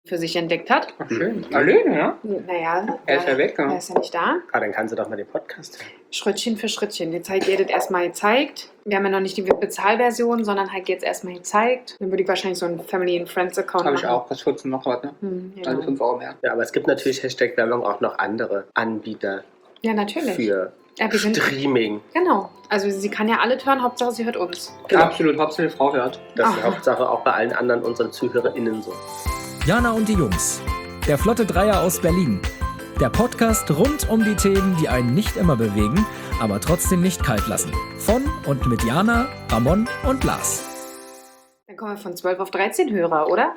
für sich entdeckt hat. Ach, schön. Alleine, ja? Naja, Er ist ja weg, er ja. ist ja nicht da. Dann kannst du doch mal den Podcast hören. Schrittchen für Schrittchen. Jetzt hat ihr das erstmal gezeigt. Wir haben ja noch nicht die Bezahlversion, sondern halt jetzt erstmal gezeigt. Dann würde ich wahrscheinlich so einen Family and Friends Account Habe machen. ich auch. Das 14 noch was, ne? Genau. Also 5 Euro mehr. Ja, aber es gibt natürlich Hashtag-Werbung auch noch andere Anbieter Ja, natürlich. für Ja, wir sind, Streaming. genau. Also sie kann ja alle hören, Hauptsache sie hört uns. Genau. Absolut. Hauptsache die Frau hört. Das ist die Aha. Hauptsache auch bei allen anderen unseren ZuhörerInnen so. Jana und die Jungs. Der Flotte Dreier aus Berlin. Der Podcast rund um die Themen, die einen nicht immer bewegen, aber trotzdem nicht kalt lassen. Von und mit Jana, Ramon und Lars. Dann kommen wir von 12 auf 13 Hörer, oder?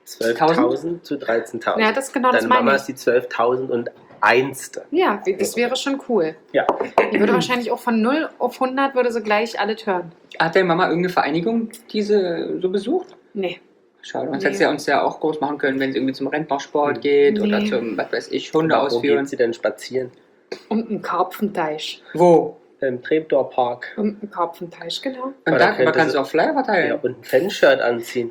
12.000 zu 13.000. Ja, das ist genau das Deine meine Mama ich. ist die 12.001. Ja, das wäre schon cool. Ja. Die würde wahrscheinlich auch von 0 auf 100 würde sie gleich alle hören. Hat deine Mama irgendeine Vereinigung, die sie so besucht? Nee. Schade. Sonst Nee. hätte sie uns ja auch groß machen können, wenn sie irgendwie zum Rentnersport geht oder Nee. zum, was weiß ich, Hunde Wo ausführen. geht sie denn spazieren? Und ein Karpfenteich. Wo? Im Treptower Park. Und ein Karpfenteich, genau. Und Aber da da könnte kannst sie- du auch Flyer Ja, verteilen. und ein Fanshirt anziehen.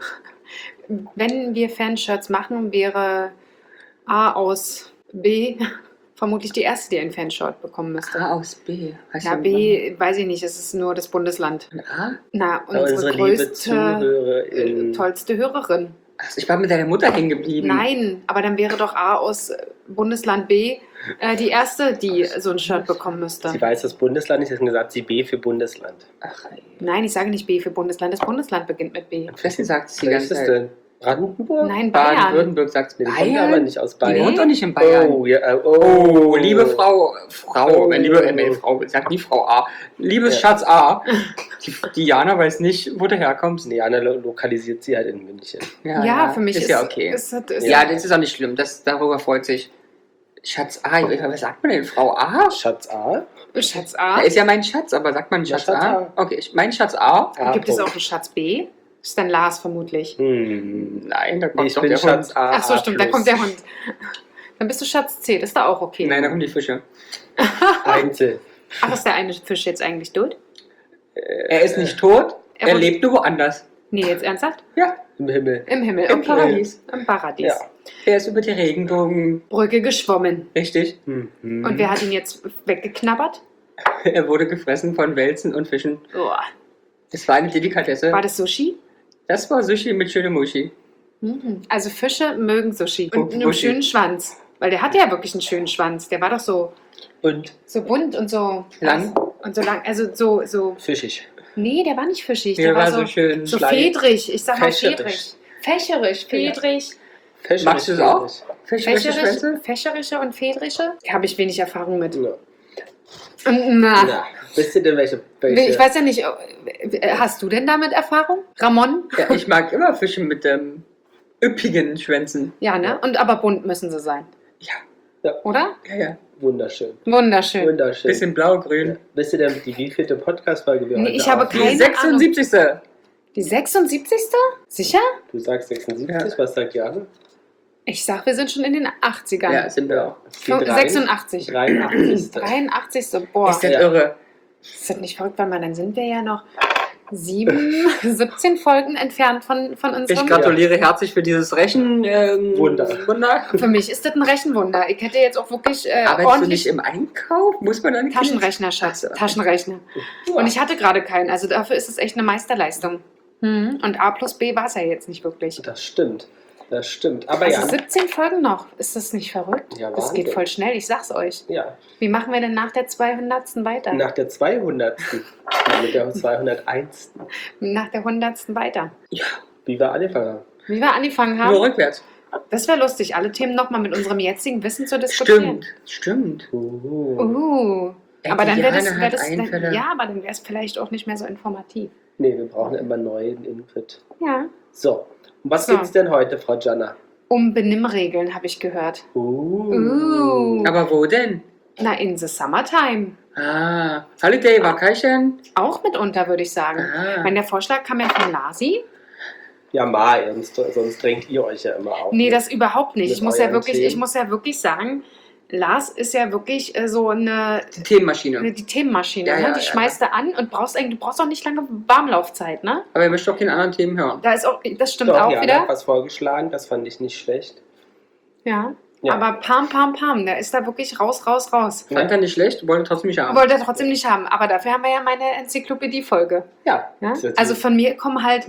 Wenn wir Fanshirts machen, wäre A aus B vermutlich die erste, die ein Fanshirt bekommen müsste. A aus B. Heißt Ja, ja B, weiß ich nicht, es ist nur das Bundesland. Ein A? Na, Aber unsere liebe größte, ZuhörerInnen. tollste Hörerin. Also ich war mit deiner Mutter hängen geblieben. Nein, aber dann wäre doch A aus Bundesland B die erste, die so ein Shirt bekommen müsste. Sie weiß das Bundesland nicht, sie hat gesagt, sie B für Bundesland. Ach, ey. Nein, ich sage nicht B für Bundesland. Das Bundesland beginnt mit B. Wessen sagt es die Wer ist ganze das Zeit? denn? Brandenburg? Nein, Bayern. Baden-Württemberg sagt es Nee, die kommt aber nicht aus Die Bayern. wohnt doch nicht in Bayern. Oh, ja, Oh, liebe Frau, Oh. Frau, sagt nie Frau A. Liebes Ja. Schatz A. Die Jana weiß nicht, wo du herkommst. Nee, Anna lokalisiert sie halt in München. Ja, für mich ist ja okay. Ist, Ja, das ist auch nicht schlimm. Darüber freut sich Schatz A. Was sagt man denn? Frau A? Schatz A? Schatz A. Er ist ja mein Schatz, aber sagt man Ja, Schatz Schatz A? A. Okay, mein Schatz A? A. Gibt es auch einen Schatz B? Das ist dann Lars vermutlich. Nein, da Nee, kommt ich doch bin der Schatz Hund. A. Ach so, A+. stimmt, da kommt der Hund. Dann bist du Schatz C, das ist da auch okay. Nein, da kommen die Fische. Einzel. Ach, ist der eine Fisch jetzt eigentlich tot? Er ist nicht tot, Er er wurde- lebt nur woanders. Nee, jetzt ernsthaft? Ja, Im Himmel. Im Himmel. Im okay. Paradies. Im Paradies. Ja. er ist über die Regenbogen. Brücke geschwommen. Richtig. Mhm. Und wer hat ihn jetzt weggeknabbert? Er wurde gefressen von Wälzen und Fischen. Boah. Das war eine Delikatesse. War das Sushi? Das war Sushi mit schönem Muschi. Mhm. Also Fische mögen Sushi. Und einen Sushi. schönen Schwanz. Weil der hatte ja wirklich einen schönen Schwanz. Der war doch so Und bunt und so Lang? Und so lang. Also so. fischig. Nee, der war nicht fischig. Der Der war war so schön so schleimig. fedrig. Ich sag mal Fächerisch. fedrig. Fächerig. Fischig. Magst du es auch? Fischerische Schwänze? Fächerische und fedrische? Habe ich wenig Erfahrung mit. Ja. Na. Na, wisst ihr denn welche? Ich weiß ja nicht, hast du denn damit Erfahrung? Ramon? Ja, ich mag immer Fische mit üppigen Schwänzen. Ja, ne? Und aber bunt müssen sie sein. Ja, Oder? ja. Wunderschön. Wunderschön. Wunderschön. Bisschen blau-grün. Wisst ihr denn, die wievielte Podcast-Folge wir Nee, heute ich habe aufnehmen? Die Keine 76. Die 76. Sicher? Du sagst 76, Ja. was sagt Jana? Ich sag, wir sind schon in den 80ern. Ja, sind wir auch. Die 86. 83. 83. Boah. Ist das Ja. irre? Ist das nicht verrückt, weil dann sind wir ja noch 17 Folgen entfernt von Ich unserem... gratuliere herzlich für dieses Wunder. Wunder. Für mich ist das ein Rechenwunder. Ich hätte jetzt auch wirklich Arbeitest du nicht ordentlich im Einkauf? Muss man dann Taschenrechner, Schatz. Ach so. Taschenrechner. Und ich hatte gerade keinen. Also dafür ist es echt eine Meisterleistung. Und A plus B war es ja jetzt nicht wirklich. Das stimmt. Das stimmt. Aber Also ja. 17 Folgen noch. Ist das nicht verrückt? Ja, Das Wahnsinn. geht voll schnell, ich sag's euch. Ja. Wie machen wir denn nach der 200. weiter? Nach der 200. Mit der 201. Nach der 100. weiter. Wie wir angefangen haben. Wie wir angefangen Nur haben. rückwärts. Das wäre lustig, alle Themen nochmal mit unserem jetzigen Wissen zu diskutieren. Stimmt. Aber dann wäre das, Jana wär hat das Einfälle. ja, aber dann wäre es vielleicht auch nicht mehr so informativ. Nee, wir brauchen immer neuen Input. Ja. So. Und was So. gibt's denn heute, Frau Jana? Um Benimmregeln habe ich gehört. Aber wo denn? Na, in the summertime. Ah, Holiday Vacation. Auch mitunter, würde ich sagen. Ah. Wenn der Vorschlag kam ja von Lasi. Ja, sonst drängt ihr euch ja immer auf. Nee, das überhaupt nicht. Mit Ich muss ja euren wirklich, Themen. ich muss ja wirklich sagen, Lars ist ja wirklich so Die Themenmaschine. die Themenmaschine. Ja, Ne? ja, Die ja, schmeißt du an und du brauchst auch nicht lange Warmlaufzeit, ne? Aber ihr möchtet doch keine anderen Themen hören. Da ist auch, das stimmt Doch, auch Jana wieder. hat was vorgeschlagen, das fand ich nicht schlecht. Ja. Ja. Aber Pam, der ist da wirklich raus. Fand er nicht schlecht, wollte trotzdem nicht haben. Wollte er trotzdem nicht haben. Aber dafür haben wir ja meine Enzyklopädie-Folge. Ja, Ja? das ist Also von mir kommen halt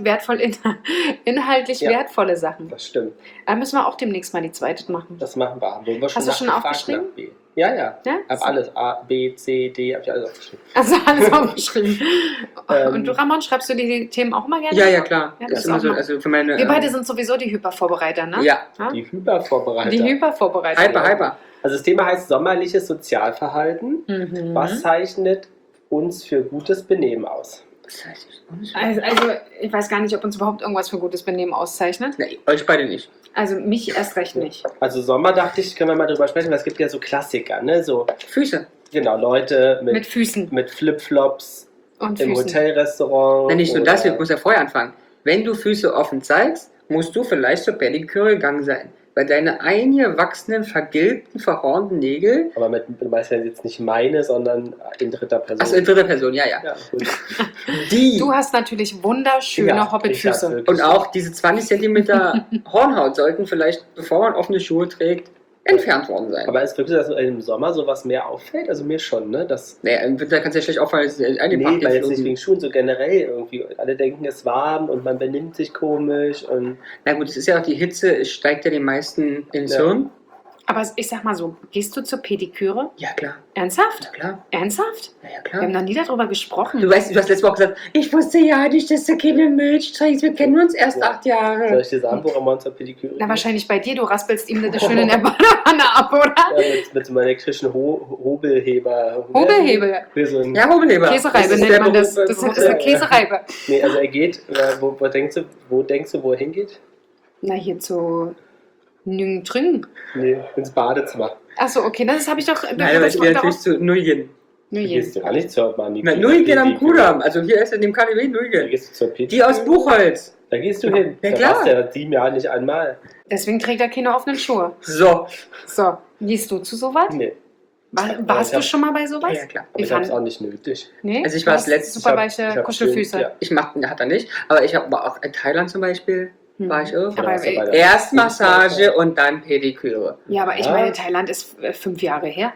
inhaltlich Ja. wertvolle Sachen. das stimmt. Da müssen wir auch demnächst mal die zweite machen. Das machen wir. Haben wir Hast du schon nachgefragt aufgeschrieben? nach B. Ja, ja. Ja? Hab alles. A, B, C, D, hab ich alles aufgeschrieben. Also alles aufgeschrieben. Ähm, Und du, Ramon, schreibst du die Themen auch immer gerne? Ja, klar. Ja, das das ist immer auch so, mal. also für meine. Wir beide sind sowieso die Hypervorbereiter, ne? Ja, Ja? Die Hypervorbereiter. Die Hypervorbereiter. hyper. Also das Thema heißt sommerliches Sozialverhalten. Mhm. Was zeichnet uns für gutes Benehmen aus? Das heißt, ich Also, ich weiß gar nicht, ob uns überhaupt irgendwas für gutes Benehmen auszeichnet. Nee, euch beide nicht. Also, mich erst recht nicht. Also Sommer dachte ich, können wir mal drüber sprechen, weil es gibt ja so Klassiker, ne? So, Füße. genau, Leute Mit mit Füßen Flipflops und im Füßen. Hotelrestaurant. Nein, nicht nur oder- das, ich muss ja vorher anfangen. Wenn du Füße offen zeigst, musst du vielleicht zur Pediküre gegangen sein. Weil deine eingewachsenen, vergilbten, verhornten Nägel. Aber du meinst ja jetzt nicht meine, sondern in dritter Person. Achso, in dritter Person, ja. Ja, gut. Die. Du hast natürlich wunderschöne Ja, ich Hobbitfüße. hab's wirklich. Und auch diese 20 cm Hornhaut sollten vielleicht, bevor man offene Schuhe trägt, entfernt worden sein. Aber ist wirklich, dass im Sommer sowas mehr auffällt? Also mir schon, ne? Das, Naja, im Winter kann es ja schlecht auffallen, dass es nee, eingepackt weil jetzt nicht ist. wegen Schuhen, so generell irgendwie. Alle denken, es ist warm und man benimmt sich komisch und Na gut, es ist ja auch die Hitze, es steigt ja den meisten ins Ja. Hirn. Aber ich sag mal so, gehst du zur Pediküre? Ja, klar. Ernsthaft? Ja, klar. Ernsthaft? Ja, Wir klar. haben noch nie darüber gesprochen. Du weißt, du hast letzte Woche gesagt, ich wusste ja nicht, dass du keine Milch trinkst. Wir kennen uns erst Ja. 8 Jahre. soll ich dir sagen, wo Ramon zur Pediküre Na, geht? wahrscheinlich bei dir. Du raspelst ihm das schön in der Badewanne ab, oder? Ja, mit so einem elektrischen Hobelheber. Hobelhebel. Für so ein, Ja, Hobelheber. Käsereibe ist nennt der man das. Beruf, Das ist eine Käsereibe. Nee, also er geht, wo denkst du, wo er hingeht? Na, hier zu Nüng Trüng. Nee, ins Badezimmer. Achso, okay, das habe ich doch. Nein, aber ich gehe natürlich zu Nullien. Du gehst du gar nicht zur Na, Nullien am Kudamm. Also hier ist in dem KDW Da Nullien. gehst du zur Pediküre. Die aus Buchholz. Da gehst du hin. Ja, Da klar. warst du ja 7 Jahre nicht einmal. Deswegen trägt er keine offenen Schuhe. So. So, gehst du zu sowas? Nee, Warst ich du schon mal bei sowas? Ja, klar. aber ich habe es auch nicht nötig. Nee? Also ich war Du das hast letzte- super ich weiche hab Kuschelfüße. schön, ja. Ich hat er nicht. Aber ich habe auch in Thailand zum Beispiel, war ich auch. Aber Oder ey, bei der- Erst Massage und dann Pediküre. Ja, aber ich Ja. meine, Thailand ist 5 Jahre her.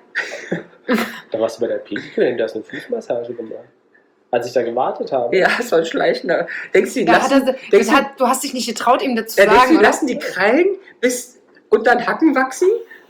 Da warst du bei der Pediküre, du hast eine Fußmassage gemacht. Als ich da gewartet habe. Ja, das war schleichend. Denkst du, die Da hat lassen, er, denkst du, du hast dich nicht getraut, ihm das zu denkst du, sagen, die oder? lassen die Krallen bis unter den Hacken wachsen?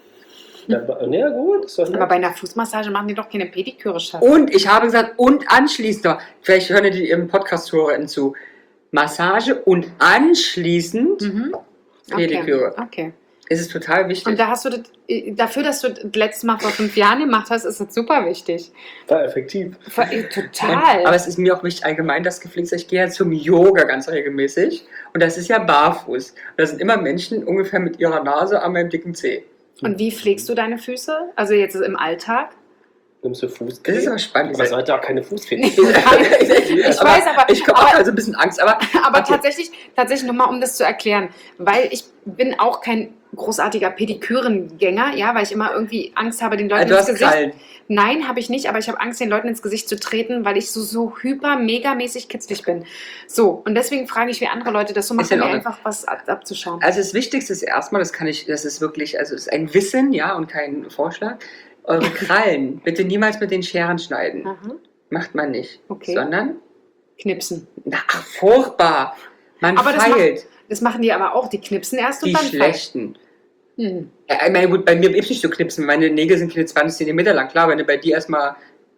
Ja, gut, ist doch Aber nett. bei einer Fußmassage machen die doch keine Pediküre, Schatz. Und ich habe gesagt, und anschließend noch, vielleicht hören die im Podcast-Hörer zu, Massage und anschließend Mhm. Pediküre. Okay. Es ist total wichtig. Und da hast du das, dafür, dass du das letzte Mal vor 5 Jahren gemacht hast, ist das super wichtig. War effektiv. Total. Aber es ist mir auch wichtig allgemein, das gepflegt. Ich gehe ja zum Yoga ganz regelmäßig. Und das ist ja barfuß. Und da sind immer Menschen ungefähr mit ihrer Nase an meinem dicken Zeh. Und wie pflegst du deine Füße? Also jetzt im Alltag? Nimmst du Fußcreme? Das ist aber spannend. Aber es sollte auch keine Fußfetisch Ich weiß, aber- ich habe auch also ein bisschen Angst, aber Aber okay. tatsächlich nochmal, um das zu erklären, weil ich bin auch kein großartiger Pedikürengänger, ja, weil ich immer irgendwie Angst habe, den Leuten Du ins hast Gesicht. Krallen. Nein, habe ich nicht, aber ich habe Angst, den Leuten ins Gesicht zu treten, weil ich so megamäßig kitzlig bin. So, und deswegen frage ich, wie andere Leute das so Ist in machen, mir Ordnung. einfach was abzuschauen. Also das Wichtigste ist erstmal, das ist wirklich, also es ist ein Wissen, ja, und kein Vorschlag. Eure Krallen bitte niemals mit den Scheren schneiden. Aha. Macht man nicht. Okay. Sondern, Knipsen. ach, furchtbar. Man Aber das feilt. Das machen die aber auch, die knipsen erst Die und dann schlechten. Hm. Ja, ich meine, gut, bei mir gibt es nicht so knipsen. Meine Nägel sind keine 20 cm lang. Klar, wenn du bei dir erstmal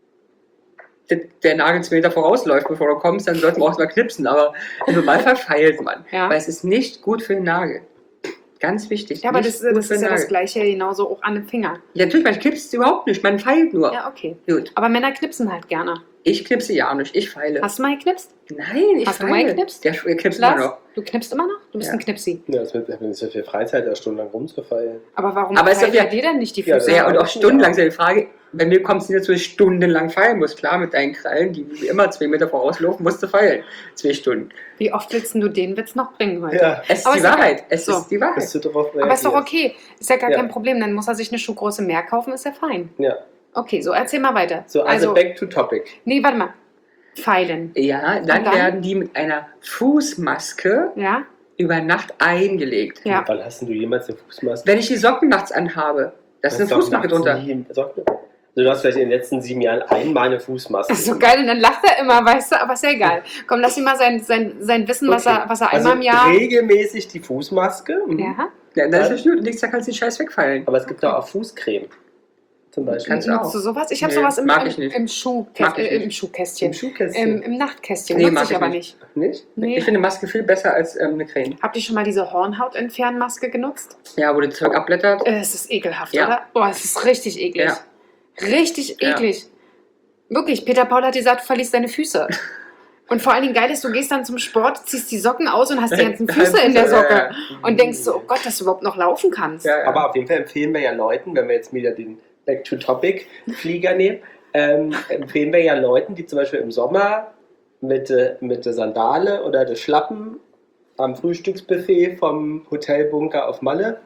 der Nagel 2 Meter vorausläuft, bevor du kommst, dann sollten wir auch erstmal knipsen. Aber im Normalfall feilt man. Ja. Weil es ist nicht gut für den Nagel. Ganz wichtig. Ja, aber nicht das gut ist für den ja das Nagel. Gleiche genauso auch an den Finger. Ja, natürlich, man knipst überhaupt nicht. Man feilt nur. Ja, okay. Gut. Aber Männer knipsen halt gerne. Ich knipse ja nicht, ich feile. Hast du mal geknipst? Nein, ich Hast du feile. mal geknipst? Der knipst immer Lars, noch. du knippst immer noch? Du bist Ja. ein Knipsi. Ja, das wird nicht so viel Freizeit, da stundenlang rumzufeilen. Aber warum Aber ist doch feilt ja- bei dir denn nicht die Ja, Füße? Ja, und auch Ja. stundenlang ist ja die Frage, bei mir kommt es nicht dazu, dass ich stundenlang feilen muss. Klar, mit deinen Krallen, die wie immer 2 Meter vorauslaufen, musst du feilen. 2 Stunden. Wie oft willst du den Witz noch bringen heute? Ja, Es ist Aber die ist egal. Wahrheit. Es So. ist die Wahrheit. bis du darauf reagierst. Aber ist doch okay. Ist ja gar Ja. kein Problem. Dann muss er sich eine Schuhgröße mehr kaufen, ist ja fein. Ja, Okay, so erzähl mal weiter. so, also back to topic. Nee, warte mal. Pfeilen. Ja, dann Und dann? werden die mit einer Fußmaske Ja? über Nacht eingelegt. Ja. Wann hast denn du jemals eine Fußmaske? Wenn ich die Socken nachts anhabe, da ist eine Fußmaske drunter. Also du hast vielleicht in den letzten 7 Jahren einmal eine Fußmaske. Das ist so geil und dann lacht er immer, weißt du, aber ist ja egal. Komm, lass ihn mal sein Wissen, was er also einmal im Jahr. regelmäßig die Fußmaske. Ja. Ja, das ist nicht nur, nichts, da kannst du den Scheiß wegfallen. Aber es gibt auch Fußcreme. Zum Beispiel. Kannst du auch. Nutzt du sowas? Ich habe Nee, sowas mag ich nicht. im Mag ich nicht. im Schuhkästchen. Im Schuhkästchen. Im Nachtkästchen. Nee, Nutze mag ich ich aber nicht. nicht. Nicht? Nee. Ich finde Maske viel besser als eine Creme. Habt ihr schon mal diese Hornhautentfernmaske genutzt? Ja, wo das Zeug abblättert. Es ist ekelhaft, Ja. oder? Boah, es ist richtig eklig. Ja. Richtig Ja. eklig. Wirklich, Peter Paul hat gesagt, du verlierst deine Füße. Und vor allen Dingen geil ist, du gehst dann zum Sport, ziehst die Socken aus und hast die ganzen Füße in der Socke. Ja, Und denkst so, oh Gott, dass du überhaupt noch laufen kannst. ja. Aber auf jeden Fall empfehlen wir ja Leuten, wenn wir jetzt wieder den Back-to-Topic-Flieger nehmen, empfehlen wir ja Leuten, die zum Beispiel im Sommer mit der Sandale oder der Schlappen am Frühstücksbuffet vom Hotelbunker auf Malle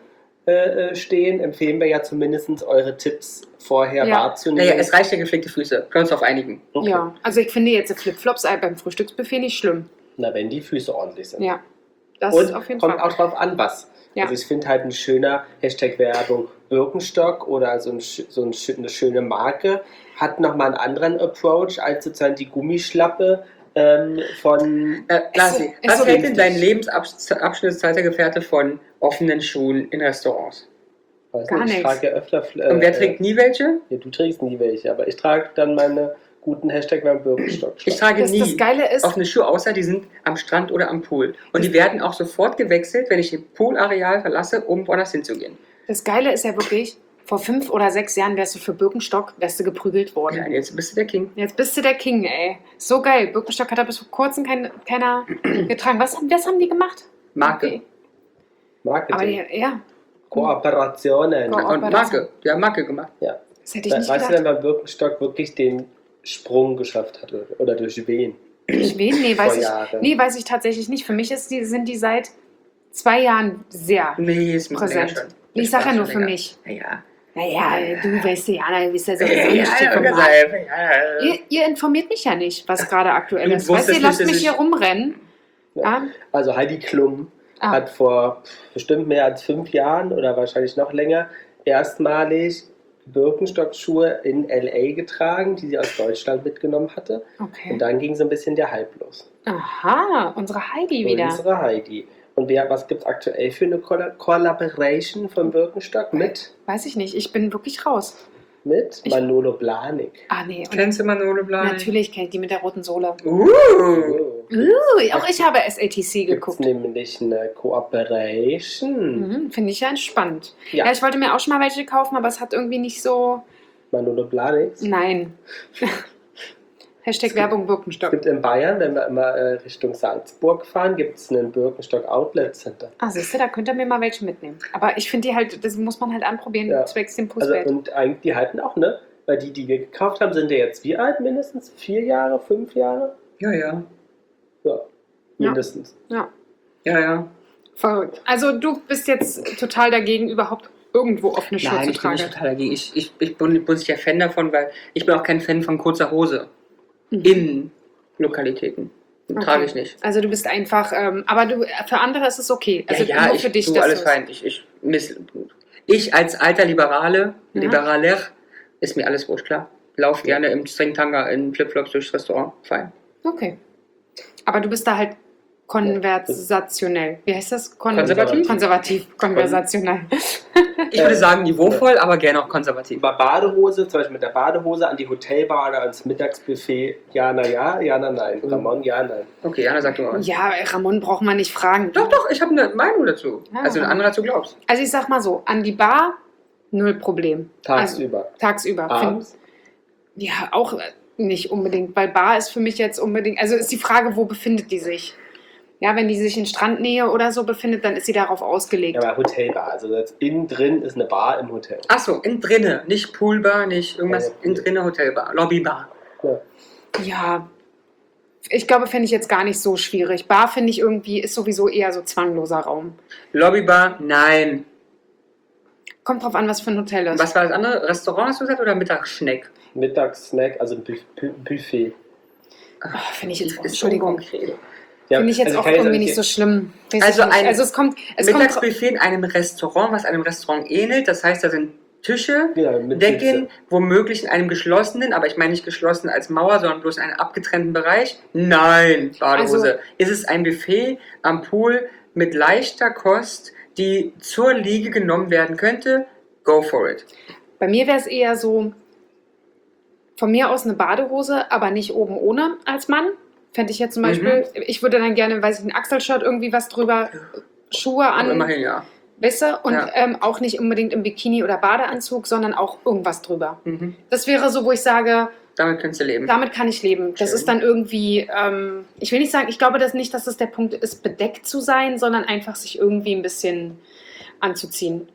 stehen, empfehlen wir ja zumindest eure Tipps vorher Ja. wahrzunehmen. Naja, es reicht ja gepflegte Füße. Können wir uns darauf einigen. Okay. Ja, also ich finde jetzt Flipflops beim Frühstücksbuffet nicht schlimm. Na, wenn die Füße ordentlich sind. Ja, das Und ist auf jeden kommt Fall. auch drauf an, was. Ja. Also ich finde halt ein schöner Hashtag-Werbung Birkenstock oder eine schöne Marke hat nochmal einen anderen Approach als sozusagen die Gummischlappe von... Lassi, ist was so hält denn wichtig. dein Lebensabschnittszeitergefährte von offenen Schuhen in Restaurants? Weiß Gar nicht, ich nichts. trage ja öfter... Und wer trägt nie welche? Ja, du trägst nie welche, aber ich trage dann meine guten Hashtag-Werbung Birkenstock. Ich trage Das nie Geile ist, offene Schuhe, außer die sind am Strand oder am Pool. Und die werden auch sofort gewechselt, wenn ich das Poolareal verlasse, um woanders hinzugehen. das Geile ist ja wirklich, vor 5 oder 6 Jahren wärst du für Birkenstock, wärst du geprügelt worden. Ja, jetzt bist du der King. Jetzt bist du der King, ey. So geil. Birkenstock hat da bis vor kurzem keiner getragen. Was haben die gemacht? Marke. Okay. Aber Marketing. ja, Kooperationen. Ko- Und Marke. Die haben Marke gemacht. Ja. das hätte ich nicht Weißt du gedacht. denn, wann Birkenstock wirklich den Sprung geschafft hatte? Oder durch wen? Ich wen? Nee, Vor Jahren. weiß ich tatsächlich nicht. Für mich sind die seit 2 Jahren sehr Nee, ist mir länger präsent. schon. Ich Das sag ja war nur schon für länger. mich. Ja. Naja, du weißt ja, du bist ja sowieso Ja, nicht ja, vom ja, Markt. ja. Ihr informiert mich ja nicht, was gerade aktuell Du ist. Weißt du, ihr wusstest lasst nicht, dass mich hier ich- rumrennen. Ja? Also Heidi Klum Ah. hat vor bestimmt mehr als 5 Jahren oder wahrscheinlich noch länger erstmalig Birkenstock-Schuhe in L.A. getragen, die sie aus Deutschland mitgenommen hatte. Und Okay. dann ging so ein bisschen der Hype los. Aha, unsere Heidi wieder. Unsere Heidi. Und was gibt es aktuell für eine Collaboration von Birkenstock mit? Weiß ich nicht, ich bin wirklich raus. Mit Ich- Manolo Blahnik. Ah, nee. Und Kennst du Manolo Blahnik? natürlich kennt die mit der roten Sohle. Oh. Auch ich habe SATC Gibt es geguckt. nämlich eine Cooperation. Finde ich ja entspannt. Ja. Ja, ich wollte mir auch schon mal welche kaufen, aber es hat irgendwie nicht so. Manolo Blahnik. Nein. Hashtag Es gibt- Werbung Es Birkenstock. gibt in Bayern, wenn wir immer Richtung Salzburg fahren, gibt es einen Birkenstock Outlet Center. Ah, siehst du, da könnt ihr mir mal welche mitnehmen. Aber ich finde die halt, das muss man halt anprobieren, Ja. zwecks dem Also, Pusswert. und eigentlich, die halten auch, ne? Weil die wir gekauft haben, sind ja jetzt wie alt mindestens? 4 Jahre, 5 Jahre? Ja, ja. Ja, mindestens. Ja, Ja, ja. verrückt. Also du bist jetzt total dagegen, überhaupt irgendwo offene Schuhe Nein, zu ich bin nicht tragen. total dagegen. Ich bin nicht der Fan davon, weil ich bin auch kein Fan von kurzer Hose. Mhm. In Lokalitäten. Okay. Trage ich nicht. Also du bist einfach, aber für andere ist es okay. Also ja, nur für dich, du, dass alles du es- fein. Ich als alter Liberaler, Ja. Liberaler, ist mir alles wurscht, klar. Lauf gerne im Stringtanga in Flipflops durchs Restaurant. Fein. Okay. Aber du bist da halt konversationell. Wie heißt das? Konservativ? Konservativ. Konversationell. Ich würde sagen niveauvoll, aber gerne auch konservativ. Über Badehose, zum Beispiel mit der Badehose an die Hotelbar oder ans Mittagsbuffet, ja, na ja, ja, na nein. Ramon, ja, nein. Okay, Jana, sag du mal was. Ja, Ramon braucht man nicht fragen. Doch, doch, ich habe eine Meinung dazu. Ja. Also eine andere, als du glaubst. Also ich sag mal so, an die Bar, null Problem. Tagsüber. Also, tagsüber. Abends. Ja, auch nicht unbedingt, weil Bar ist für mich jetzt unbedingt, also ist die Frage, wo befindet die sich? Ja, wenn die sich in Strandnähe oder so befindet, dann ist sie darauf ausgelegt. Ja, aber Hotelbar, also das innen drin ist eine Bar im Hotel. Achso, in drinne, nicht Poolbar, nicht irgendwas, Ja. in drinne Hotelbar, Lobbybar. Ja. Ja, ich glaube, fände ich jetzt gar nicht so schwierig. Bar finde ich irgendwie, ist sowieso eher so zwangloser Raum. Lobbybar, nein. Kommt drauf an, was für ein Hotel ist. Was war das andere? Restaurant hast du gesagt oder Mittagsschneck? Mittagssnack, also Buffet. Oh, finde ich jetzt, Ist Entschuldigung, unkonkret. Ja, finde ich jetzt also auch kann ich irgendwie sagen, nicht so schlimm. Weiß Also ich nicht. ein Also es kommt Mittagsbuffet in einem Restaurant, was einem Restaurant ähnelt. Das heißt, da sind Tische, Genau, mit Decken, Sitze. womöglich in einem geschlossenen, aber ich meine nicht geschlossen als Mauer, sondern bloß in einem abgetrennten Bereich. Nein, Badehose. Also- ist es ein Buffet am Pool mit leichter Kost, die zur Liege genommen werden könnte? Go for it. Bei mir wäre es eher so, von mir aus eine Badehose, aber nicht oben ohne als Mann. Fände ich jetzt zum Beispiel, ich würde dann gerne, weiß ich, ein Achselshirt, irgendwie was drüber, Schuhe Aber an, immerhin, ja. weißt du? Und Ja. auch nicht unbedingt im Bikini oder Badeanzug, sondern auch irgendwas drüber. Mhm. Das wäre so, wo ich sage, Damit könntest du leben. damit kann ich leben. Das Schön. ist dann irgendwie, ich will nicht sagen, ich glaube das nicht, dass es der Punkt ist, bedeckt zu sein, sondern einfach sich irgendwie ein bisschen anzuziehen.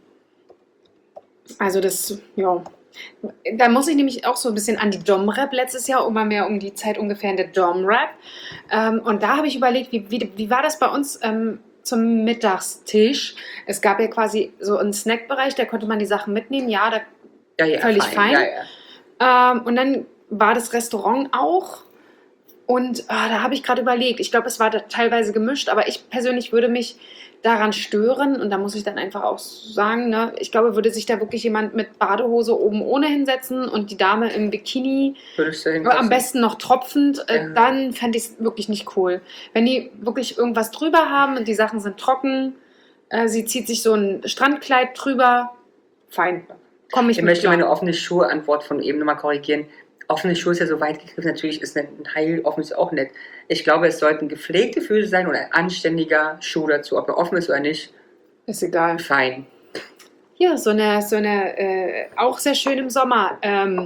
Also das, ja. Da muss ich nämlich auch so ein bisschen an die Dom-Rap letztes Jahr, immer mehr um die Zeit ungefähr in der Dom-Rap. Und da habe ich überlegt, wie war das bei uns zum Mittagstisch? Es gab ja quasi so einen Snackbereich, da konnte man die Sachen mitnehmen. Ja, da Ja, völlig fein. Ja, ja. und dann war das Restaurant auch. Und da habe ich gerade überlegt, ich glaube, es war da teilweise gemischt, aber ich persönlich würde mich daran stören. Und da muss ich dann einfach auch sagen, ne, ich glaube, würde sich da wirklich jemand mit Badehose oben ohne hinsetzen und die Dame im Bikini, Würdest du am hinpassen? besten noch tropfend, Ja. dann fände ich es wirklich nicht cool. Wenn die wirklich irgendwas drüber haben und die Sachen sind trocken, sie zieht sich so ein Strandkleid drüber, fein. Komme ich Ich mit möchte klar. meine offene Schuhe-Antwort von eben nochmal korrigieren. Offene Schuhe ist ja so weit gegriffen, natürlich ist ein Teil offen ist auch nett. Ich glaube, es sollten gepflegte Füße sein und ein anständiger Schuh dazu. Ob er offen ist oder nicht, Ist egal. fein. Hier, so eine auch sehr schön im Sommer,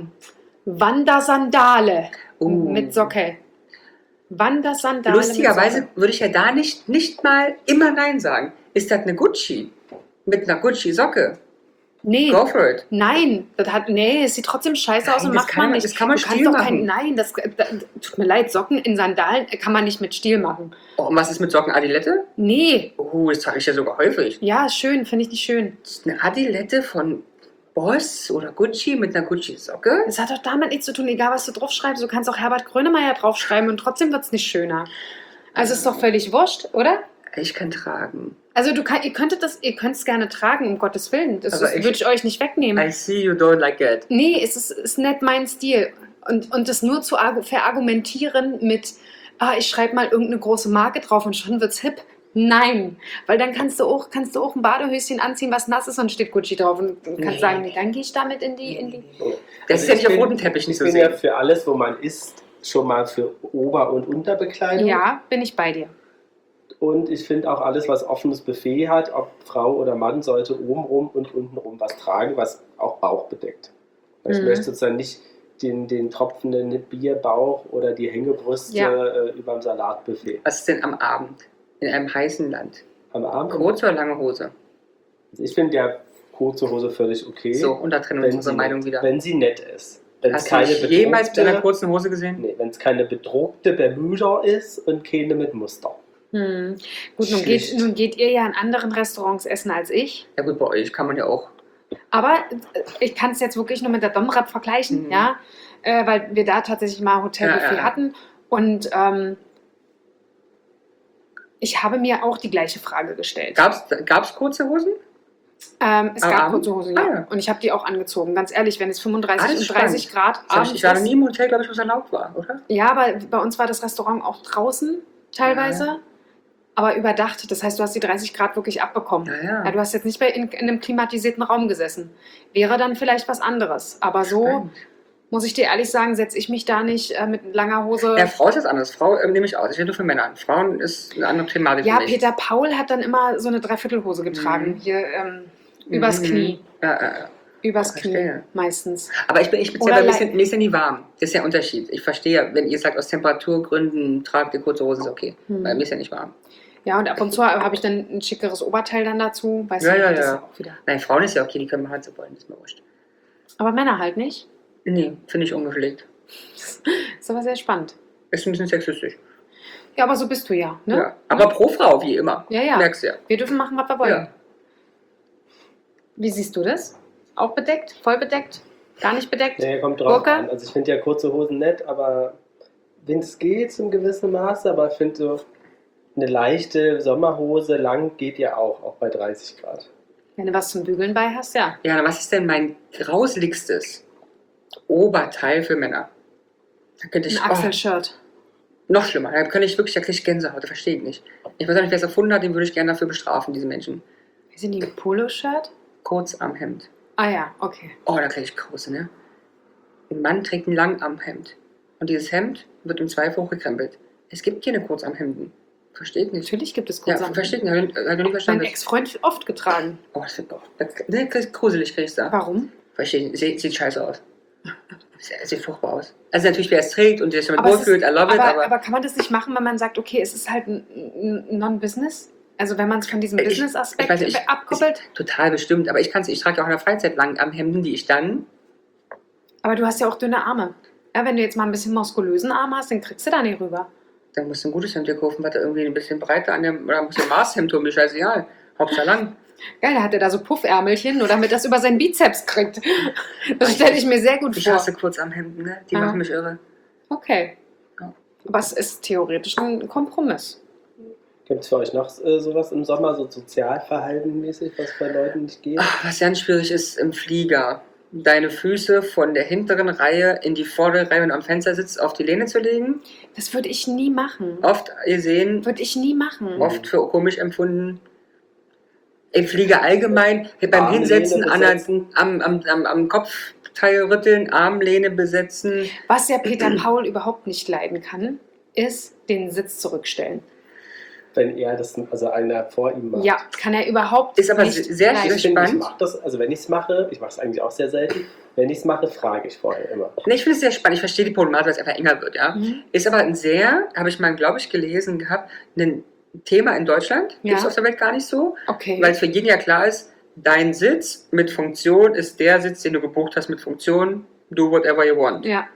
Wandersandale mit Socke. Wandersandale Lustigerweise mit Socke. würde ich ja da nicht mal immer Nein sagen. Ist das eine Gucci? Mit einer Gucci-Socke? Nee, Go for it. nein, es sieht trotzdem scheiße aus Nein, und das macht kann man man- nicht. das kann man Du kannst Stil doch machen. Nein, das tut mir leid, Socken in Sandalen kann man nicht mit Stil machen. Oh, und was ist mit Socken Adilette? Nee, Oh, das trage ich ja sogar häufig. ja, ist schön, finde ich nicht schön. Das ist eine Adilette von Boss oder Gucci mit einer Gucci-Socke? Das hat doch damit nichts zu tun, egal was du draufschreibst. Du kannst auch Herbert Grönemeyer draufschreiben und trotzdem wird es nicht schöner. Also ist doch völlig wurscht, oder? Ich kann tragen. Also ihr könnt es gerne tragen, um Gottes Willen. Das Aber würde ich euch nicht wegnehmen. I see you don't like it. Nee, es ist nicht mein Stil. Und das nur zu verargumentieren mit, ich schreibe mal irgendeine große Marke drauf und schon wird's hip. Nein, weil dann kannst du auch ein Badehöschen anziehen, was nass ist und steht Gucci drauf und kannst Nee. sagen, nee, dann gehe ich damit in die. Das ist ja nicht auf roten Teppich nicht Ich so bin ja sehen. für alles, wo man isst, schon mal für Ober- und Unterbekleidung. Ja, bin ich bei dir. Und ich finde auch alles, was offenes Buffet hat, ob Frau oder Mann, sollte obenrum und untenrum was tragen, was auch Bauch bedeckt. Weil ich Mhm. möchte sozusagen nicht den tropfenden Bierbauch oder die Hängebrüste Ja. über dem Salatbuffet. Was ist denn am Abend? In einem heißen Land? Am Abend. Kurze oder lange Hose? Also ich finde ja kurze Hose völlig okay. So, und da trennen wir unsere Meinung wieder. Wenn sie nett ist. Wenn es Hast du keine mich jemals mit einer bedruckte, kurzen Hose gesehen? nee, wenn es keine bedruckte Bermuda ist und keine mit Muster. Gut, Schlicht. nun geht ihr ja in anderen Restaurants essen als ich. Ja gut, bei euch kann man ja auch. Aber ich kann es jetzt wirklich nur mit der Domrep vergleichen, Mhm. ja, weil wir da tatsächlich mal Hotelbuffet Ja. hatten und ich habe mir auch die gleiche Frage gestellt. Gab's kurze Hosen? Es Am gab Abend? kurze Hosen, ja. Ah, ja. Und ich habe die auch angezogen. Ganz ehrlich, wenn es 35 Alles und 30 Grad Das hab abends ich war noch ist. nie im Hotel, glaube ich, was erlaubt war, oder? Ja, aber bei uns war das Restaurant auch draußen teilweise, Ja. aber überdacht. Das heißt, du hast die 30 Grad wirklich abbekommen. Ja. Ja, du hast jetzt nicht in einem klimatisierten Raum gesessen. Wäre dann vielleicht was anderes. Aber so, Stimmt. muss ich dir ehrlich sagen, setze ich mich da nicht mit langer Hose. Ja, Frau ist das anders. Frau nehme ich aus. Ich rede nur für Männer. Frauen ist eine andere Thematik Ja, für mich. Peter Paul hat dann immer so eine Dreiviertelhose getragen. Mhm. Hier übers Mhm. Knie. Ja. Übers Knie Verstehe. meistens. Aber ich bin speziell, Oder weil mir ist ja nie warm. Das ist ja ein Unterschied. Ich verstehe, wenn ihr sagt, aus Temperaturgründen tragt ihr kurze Hose, ist okay. Weil mir ist ja nicht warm. Ja, und ab und zu habe ich dann ein schickeres Oberteil dann dazu. Weißt Ja, du, ja, das ja. ist auch wieder. Nein, Frauen ist ja okay, die können machen, was sie wollen, ist mir wurscht. Aber Männer halt nicht. Nee, finde ich ungepflegt. Ist aber sehr spannend. Ist ein bisschen sexistisch. Ja, aber so bist du ja. Ne? Ja. Aber pro Frau, wie immer. Ja, ja. Merkst du ja. Wir dürfen machen, was wir wollen. Ja. Wie siehst du das? Auch bedeckt? Voll bedeckt? Gar nicht bedeckt? Nee, kommt drauf Burka? an. Also ich finde ja kurze Hosen nett, aber wenn es geht zum gewissen Maße, aber ich finde so eine leichte Sommerhose lang geht ja auch bei 30 Grad. Wenn du was zum Bügeln bei hast, ja. Ja, was ist denn mein grauslichstes Oberteil für Männer? Da könnte ich, Ein Achselshirt. noch schlimmer. Da kriege ich Gänsehaut, das verstehe ich nicht. Ich weiß auch nicht, wer es erfunden hat, den würde ich gerne dafür bestrafen, diese Menschen. Wie sind die? Ein Poloshirt? Kurzarmhemd. Ah ja, okay. Oh, da kriege ich Krause, ne? Ein Mann trägt ein Langarmhemd. Und dieses Hemd wird im Zweifel hochgekrempelt. Es gibt keine Kurzarmhemden. Versteht nicht. Natürlich gibt es Ja, Kurzarmhemden. versteht nicht. Habe ich noch nie Mein verstanden. Ex-Freund oft getragen. Oh, das wird doch. Ne, gruselig krieg ich da. Warum? Verstehe nicht. Sieht scheiße aus. Sieht furchtbar aus. Also natürlich, wer es trägt und der sich damit Aber es wohlfühlt, I love it, aber kann man das nicht machen, wenn man sagt, okay, es ist halt ein Non-Business? Also wenn man es von diesem Ich weiß Business-Aspekt nicht, abkoppelt? total bestimmt, aber ich trage ja auch in der Freizeit Langarmhemden, die ich dann. Aber du hast ja auch dünne Arme. Ja, wenn du jetzt mal ein bisschen muskulösen Arm hast, dann kriegst du da nicht rüber. Dann musst du ein gutes Hemd dir kaufen, was da irgendwie ein bisschen breiter an dem. Oder musst du ein Maßhemd tun, mir scheißegal. Hauptsache lang. Geil, da hat er da so Puffärmelchen, nur damit das über seinen Bizeps kriegt. Das stelle ich mir sehr gut Ich vor. hasse Kurzarmhemden, ne? Die Ah. machen mich irre. Okay. Ja. Aber es ist theoretisch ein Kompromiss. Gibt es für euch noch sowas im Sommer, so sozialverhaltenmäßig, was bei Leuten nicht geht? Ach, was ganz schwierig ist im Flieger, deine Füße von der hinteren Reihe in die vordere Reihe, wenn du am Fenster sitzt, auf die Lehne zu legen. Das würde ich nie machen. Oft gesehen, Würde ich nie machen. oft für komisch empfunden. Im Flieger allgemein, beim Armlehne Hinsetzen, besetzen. am Kopfteil rütteln, Armlehne besetzen. Was ja Peter Paul überhaupt nicht leiden kann, ist den Sitz zurückstellen. Wenn er das, also einer vor ihm macht. Ja, kann er überhaupt Ist aber nicht sehr leiden. Ich finde, ich spannend. mache das, also wenn ich es mache, ich mache es eigentlich auch sehr selten, wenn ich es mache, frage ich vorher immer. Ne, ich finde es sehr spannend. Ich verstehe die Problematik, weil es einfach enger wird. Ja? Mhm. Ist aber ein sehr, habe ich mal, glaube ich, gelesen gehabt, ein Thema in Deutschland. Gibt es Ja. auf der Welt gar nicht so. Okay. Weil es für jeden ja klar ist, dein Sitz mit Funktion ist der Sitz, den du gebucht hast mit Funktion. Do whatever you want. Ja,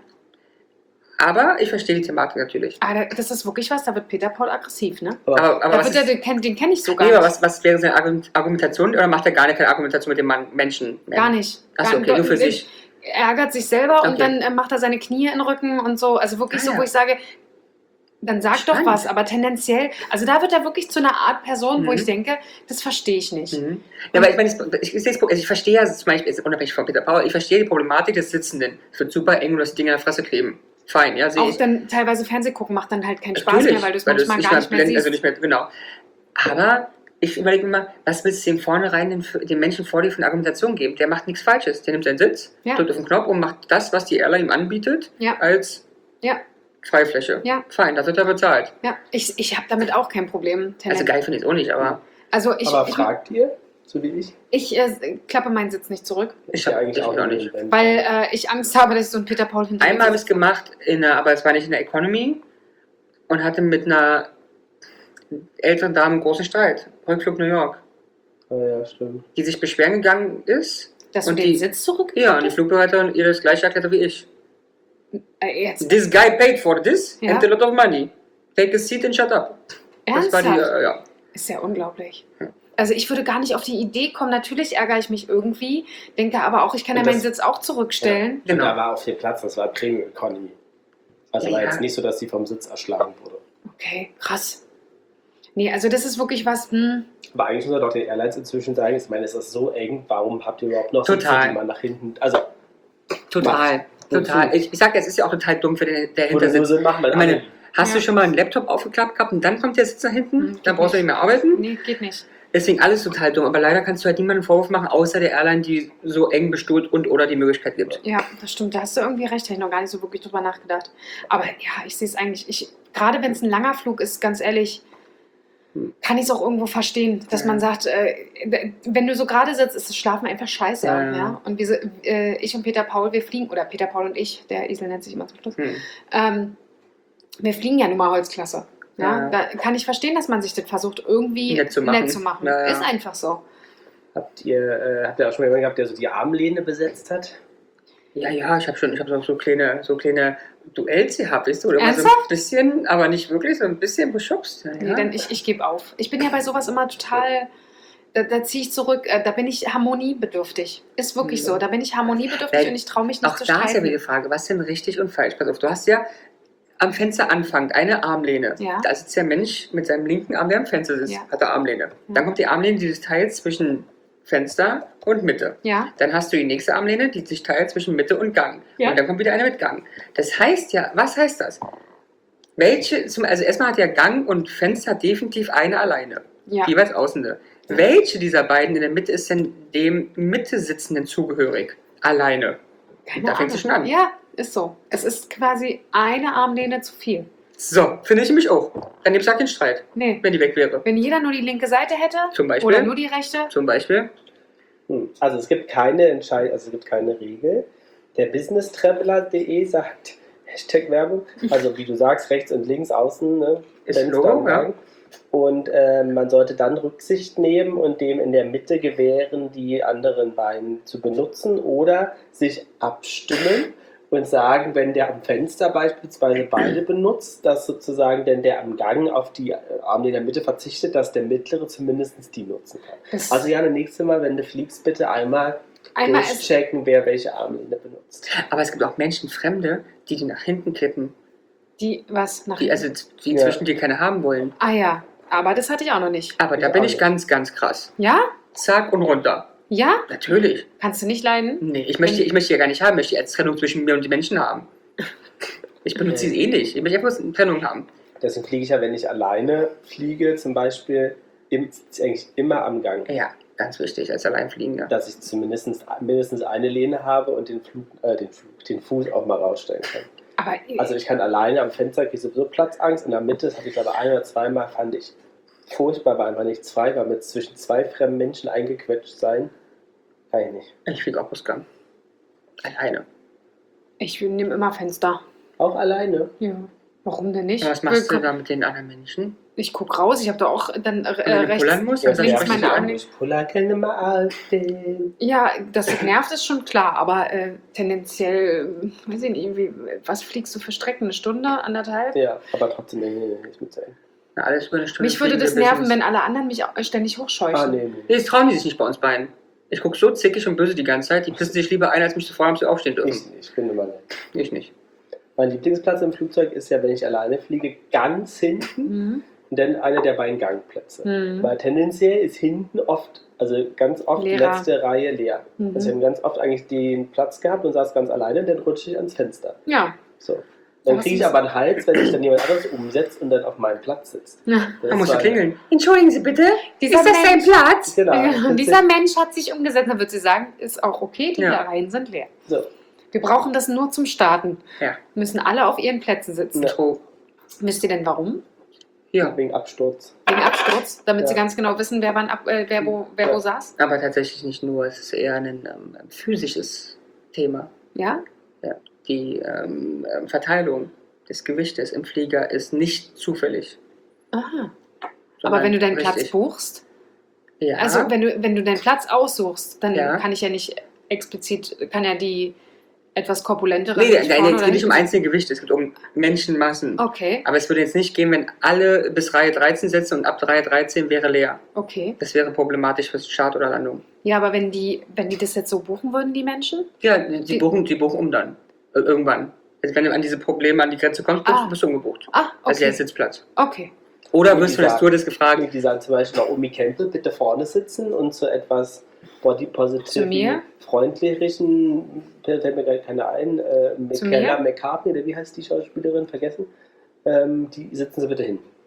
Aber ich verstehe die Thematik natürlich. aber das ist wirklich was, da wird Peter Paul aggressiv, ne? Aber Aber Da was, wird er, ist, den kenn ich so gar nee, aber nicht. was wäre seine Argumentation? Oder macht er gar keine Argumentation mit dem Menschen? Gar nicht. Achso, Gar- okay, nur für sich. Er ärgert sich selber und Okay. dann macht er seine Knie in den Rücken und so. Also wirklich Ah, so, ja. wo ich sage, dann sag Spannend. doch was. Aber tendenziell, also da wird er wirklich zu einer Art Person, wo Mhm. ich denke, das verstehe ich nicht. Mhm. Ja, aber ich meine, ich verstehe ja zum Beispiel, jetzt unabhängig von Peter Paul, ich verstehe die Problematik des Sitzenden. Es wird super eng und das Ding in der Fresse kleben. Fein, ja, sehe Auch ich. dann teilweise Fernseh gucken macht dann halt keinen Spaß Natürlich, mehr, weil du es manchmal gar nicht mehr siehst. Also nicht mehr, genau. Aber ich überlege mir mal, was willst du dem vornherein dem Menschen vor dir für eine Argumentation geben? Der macht nichts Falsches. Der nimmt seinen Sitz, Ja. drückt auf den Knopf und macht das, was die Airline ihm anbietet, Ja. als Ja. Freifläche. Ja. Fein, das wird er bezahlt. Ja, ich habe damit auch kein Problem. Also geil finde ich es auch nicht, aber Also aber fragt ihr, so wie ich? ich klappe meinen Sitz nicht zurück, ich ja habe eigentlich auch noch nie nicht. einen Band. weil ich Angst habe, dass ich so ein Peter Paul hinter mir Einmal habe ich es sitze. gemacht, aber es war nicht in der Economy und hatte mit einer älteren Dame einen großen Streit. Rückflug New York. Ah, ja, stimmt. Die sich beschweren gegangen ist. Dass du und den die- Sitz zurück? Ja, und die Flugbegleiterin ihr das gleiche erklärt hat wie ich. Jetzt This guy paid for this Ja. and a lot of money. Take a seat and shut up. Das war ernsthaft? die, ja. Ist ja unglaublich. Ja. Also ich würde gar nicht auf die Idee kommen. Natürlich ärgere ich mich irgendwie, denke aber auch, ich kann ja Und meinen das- Sitz auch zurückstellen. Und da Genau. war auch viel Platz, das war Premium Economy. Also Ja, war ja. jetzt nicht so, dass sie vom Sitz erschlagen wurde. Okay, krass. Nee, also das ist wirklich was, Aber eigentlich muss man doch den Airlines inzwischen sagen, ich meine, es ist so eng, warum habt ihr überhaupt noch Sitze, Total. die man nach hinten, also Total. Total. Wozu? Ich sag, es ist ja auch total dumm für den, der wo hinter das nur sitzt. Sinn macht, weil Ich meine, alle- hast Ja. du schon mal einen Laptop aufgeklappt gehabt und dann kommt der Sitz nach hinten? Hm, Dann geht brauchst du nicht mehr arbeiten. nee, geht nicht. Deswegen alles total dumm. Aber leider kannst du halt niemanden einen Vorwurf machen, außer der Airline, die so eng bestuhlt und oder die Möglichkeit gibt. Ja, das stimmt. Da hast du irgendwie recht. Habe ich noch gar nicht so wirklich drüber nachgedacht. Aber ja, ich sehe es eigentlich. Gerade wenn es ein langer Flug ist, ganz ehrlich, kann ich es auch irgendwo verstehen, dass man sagt, wenn du so gerade sitzt, ist das Schlafen einfach scheiße. Ja. Ja? Und ich und Peter Paul, wir fliegen, oder Peter Paul und ich, der Esel nennt sich immer zum Schluss, wir fliegen ja nun mal Holzklasse. Ja? Ja. Da kann ich verstehen, dass man sich das versucht, irgendwie Nett zu machen. Ja. Ist einfach so. Habt ihr auch schon mal jemanden gehabt, der so die Armlehne besetzt hat? Ja, ich habe so kleine Duells gehabt, weißt du? Oder immer so ein Ernsthaft? bisschen, aber nicht wirklich, so ein bisschen beschubst. Ja. Nee, denn ich gebe auf. Ich bin ja bei sowas immer total, da ziehe ich zurück, da bin ich harmoniebedürftig. Ist wirklich so, da bin ich harmoniebedürftig und ich traue mich nicht Auch zu da ist ja streiten. wieder die Frage, was ist denn richtig und falsch? Pass auf, du hast ja am Fenster anfangend eine Armlehne. Ja. Da sitzt der Mensch mit seinem linken Arm, der am Fenster sitzt, Ja. hat er Armlehne. Ja. Dann kommt die Armlehne dieses Teils zwischen Fenster und Mitte. Ja, Dann hast du die nächste Armlehne, die sich teilt zwischen Mitte und Gang. Ja. Und dann kommt wieder eine mit Gang. Das heißt ja, was heißt das? Also erstmal hat ja Gang und Fenster definitiv eine alleine. ja. Jeweils außende. Welche dieser beiden in der Mitte ist denn dem Mitte sitzenden zugehörig? Alleine. Keine Da fängt sie Ahnung. schon an. Ja, ist so. Es ist quasi eine Armlehne zu viel. So, finde ich nämlich auch. Dann gibt es keinen Streit, Nee. wenn die weg wäre. Wenn jeder nur die linke Seite hätte Zum Beispiel. oder nur die rechte, Zum Beispiel. Also es gibt keine Entscheidung, also es gibt keine Regel. Der businesstraveler.de sagt, Hashtag Werbung, also wie du sagst, rechts und links, außen, ne, Ist Fenster Logo, und ja. Gang. Und man sollte dann Rücksicht nehmen und dem in der Mitte gewähren, die anderen beiden zu benutzen oder sich abstimmen und sagen, wenn der am Fenster beispielsweise beide benutzt, dass sozusagen denn der am Gang auf die Arme in der Mitte verzichtet, dass der mittlere zumindest die nutzen kann. das Also ja, das nächste Mal, wenn du fliegst, bitte einmal ist durchchecken, wer welche Armlehne benutzt. Aber es gibt auch Menschen, Fremde, die nach hinten kippen. die was nach Die, also, die Ja. zwischen dir keine haben wollen. Ah ja, aber das hatte ich auch noch nicht. Aber da Ich bin auch ich nicht. ganz, ganz krass. Ja? Zack und runter. Ja? Natürlich. Kannst du nicht leiden? Nee, ich möchte ja gar nicht haben. Ich möchte als Trennung zwischen mir und den Menschen haben. Ich benutze sie eh nicht. Ich möchte einfach eine Trennung haben. Deswegen fliege ich ja, wenn ich alleine fliege, zum Beispiel, eigentlich immer am Gang. Ja, ganz wichtig als Alleinfliegender. Dass ich zumindest mindestens eine Lehne habe und den Fuß auch mal rausstellen kann. Aber Also ich kann alleine am Fenster, kriege ich sowieso Platzangst. In der Mitte, das hatte ich aber ein oder zweimal, fand ich furchtbar, war einfach nicht zwei, weil mit zwischen zwei fremden Menschen eingequetscht sein, kann ich nicht. Ich fliege auch aus Gang. Alleine. ich nehme immer Fenster. Auch alleine? Ja. Warum denn nicht? Aber was machst du da mit den anderen Menschen? Ich gucke raus, ich habe da auch dann Wenn du rechts. pullern musst, Ja, dann links sprichst du meine an. Arme. Ich puller keine mal aufstehen. Ja, dass es nervt, ist schon klar, aber tendenziell, weiß ich nicht, was fliegst du für Strecken? Eine Stunde, anderthalb? Ja, aber trotzdem nicht mit sein. Na, alles über eine Stunde. Mich würde fliegen das wir nerven, Business. wenn alle anderen mich auch ständig hochscheuchen. Ah, nee. Nee, das trauen die sich nicht bei uns beiden. Ich gucke so zickig und böse die ganze Zeit, die pissen sich lieber ein, als mich zu fragen, ob sie aufstehen dürfen. Ich bin immer nett. Ich nicht. Mein Lieblingsplatz im Flugzeug ist ja, wenn ich alleine fliege, ganz hinten Mhm. und dann einer der beiden Gangplätze. Mhm. Weil tendenziell ist hinten oft, also ganz oft die Leerer. letzte Reihe leer. Mhm. Also ich habe ganz oft eigentlich den Platz gehabt und saß ganz alleine, dann rutsche ich ans Fenster. Ja. So. Dann Was kriege ich ist- aber einen Hals, wenn sich dann jemand anderes umsetzt und dann auf meinem Platz sitzt. Ja. Das Da musst du war- klingeln. Entschuldigen Sie bitte, Dieser ist das dein Mensch- Platz? Genau. Ja, dieser Mensch hat sich umgesetzt, dann wird sie sagen, ist auch okay, die Ja. Reihen sind leer. So. Wir brauchen das nur zum Starten. Ja. Müssen alle auf ihren Plätzen sitzen. Ja. So. Wisst ihr denn warum? Ja, Wegen Absturz. Wegen Absturz, damit Ja. sie ganz genau wissen, wer wo saß? aber tatsächlich nicht nur. Es ist eher ein physisches Thema. Ja? Die Verteilung des Gewichtes im Flieger ist nicht zufällig. Aha. Aber sondern wenn du deinen richtig. Platz buchst, Ja. also wenn du deinen Platz aussuchst, dann Ja. kann ich ja nicht explizit, kann ja die etwas korpulentere Nee, nicht vorne es oder geht nicht um hinten- einzelne Gewichte, es geht um Menschenmassen. Okay, Aber es würde jetzt nicht gehen, wenn alle bis Reihe 13 sitzen und ab Reihe 13 wäre leer. okay. Das wäre problematisch für Start oder Landung. Ja, aber wenn die das jetzt so buchen würden, die Menschen? Ja, die buchen um dann. Irgendwann. Also wenn du an diese Probleme, an die Grenze kommst, bist du umgebucht. Ah, Also okay. jetzt Sitzplatz. Okay. Oder Und wirst die du das sagen- Stewardess gefragt, Die sagen zum Beispiel Naomi Campbell, bitte vorne sitzen und zu etwas body Zu positive, mir? freundlichen, fällt mir gerade keiner ein, Zu Michaela mir? McCartney, oder wie heißt die Schauspielerin, vergessen, die sitzen sie bitte hin.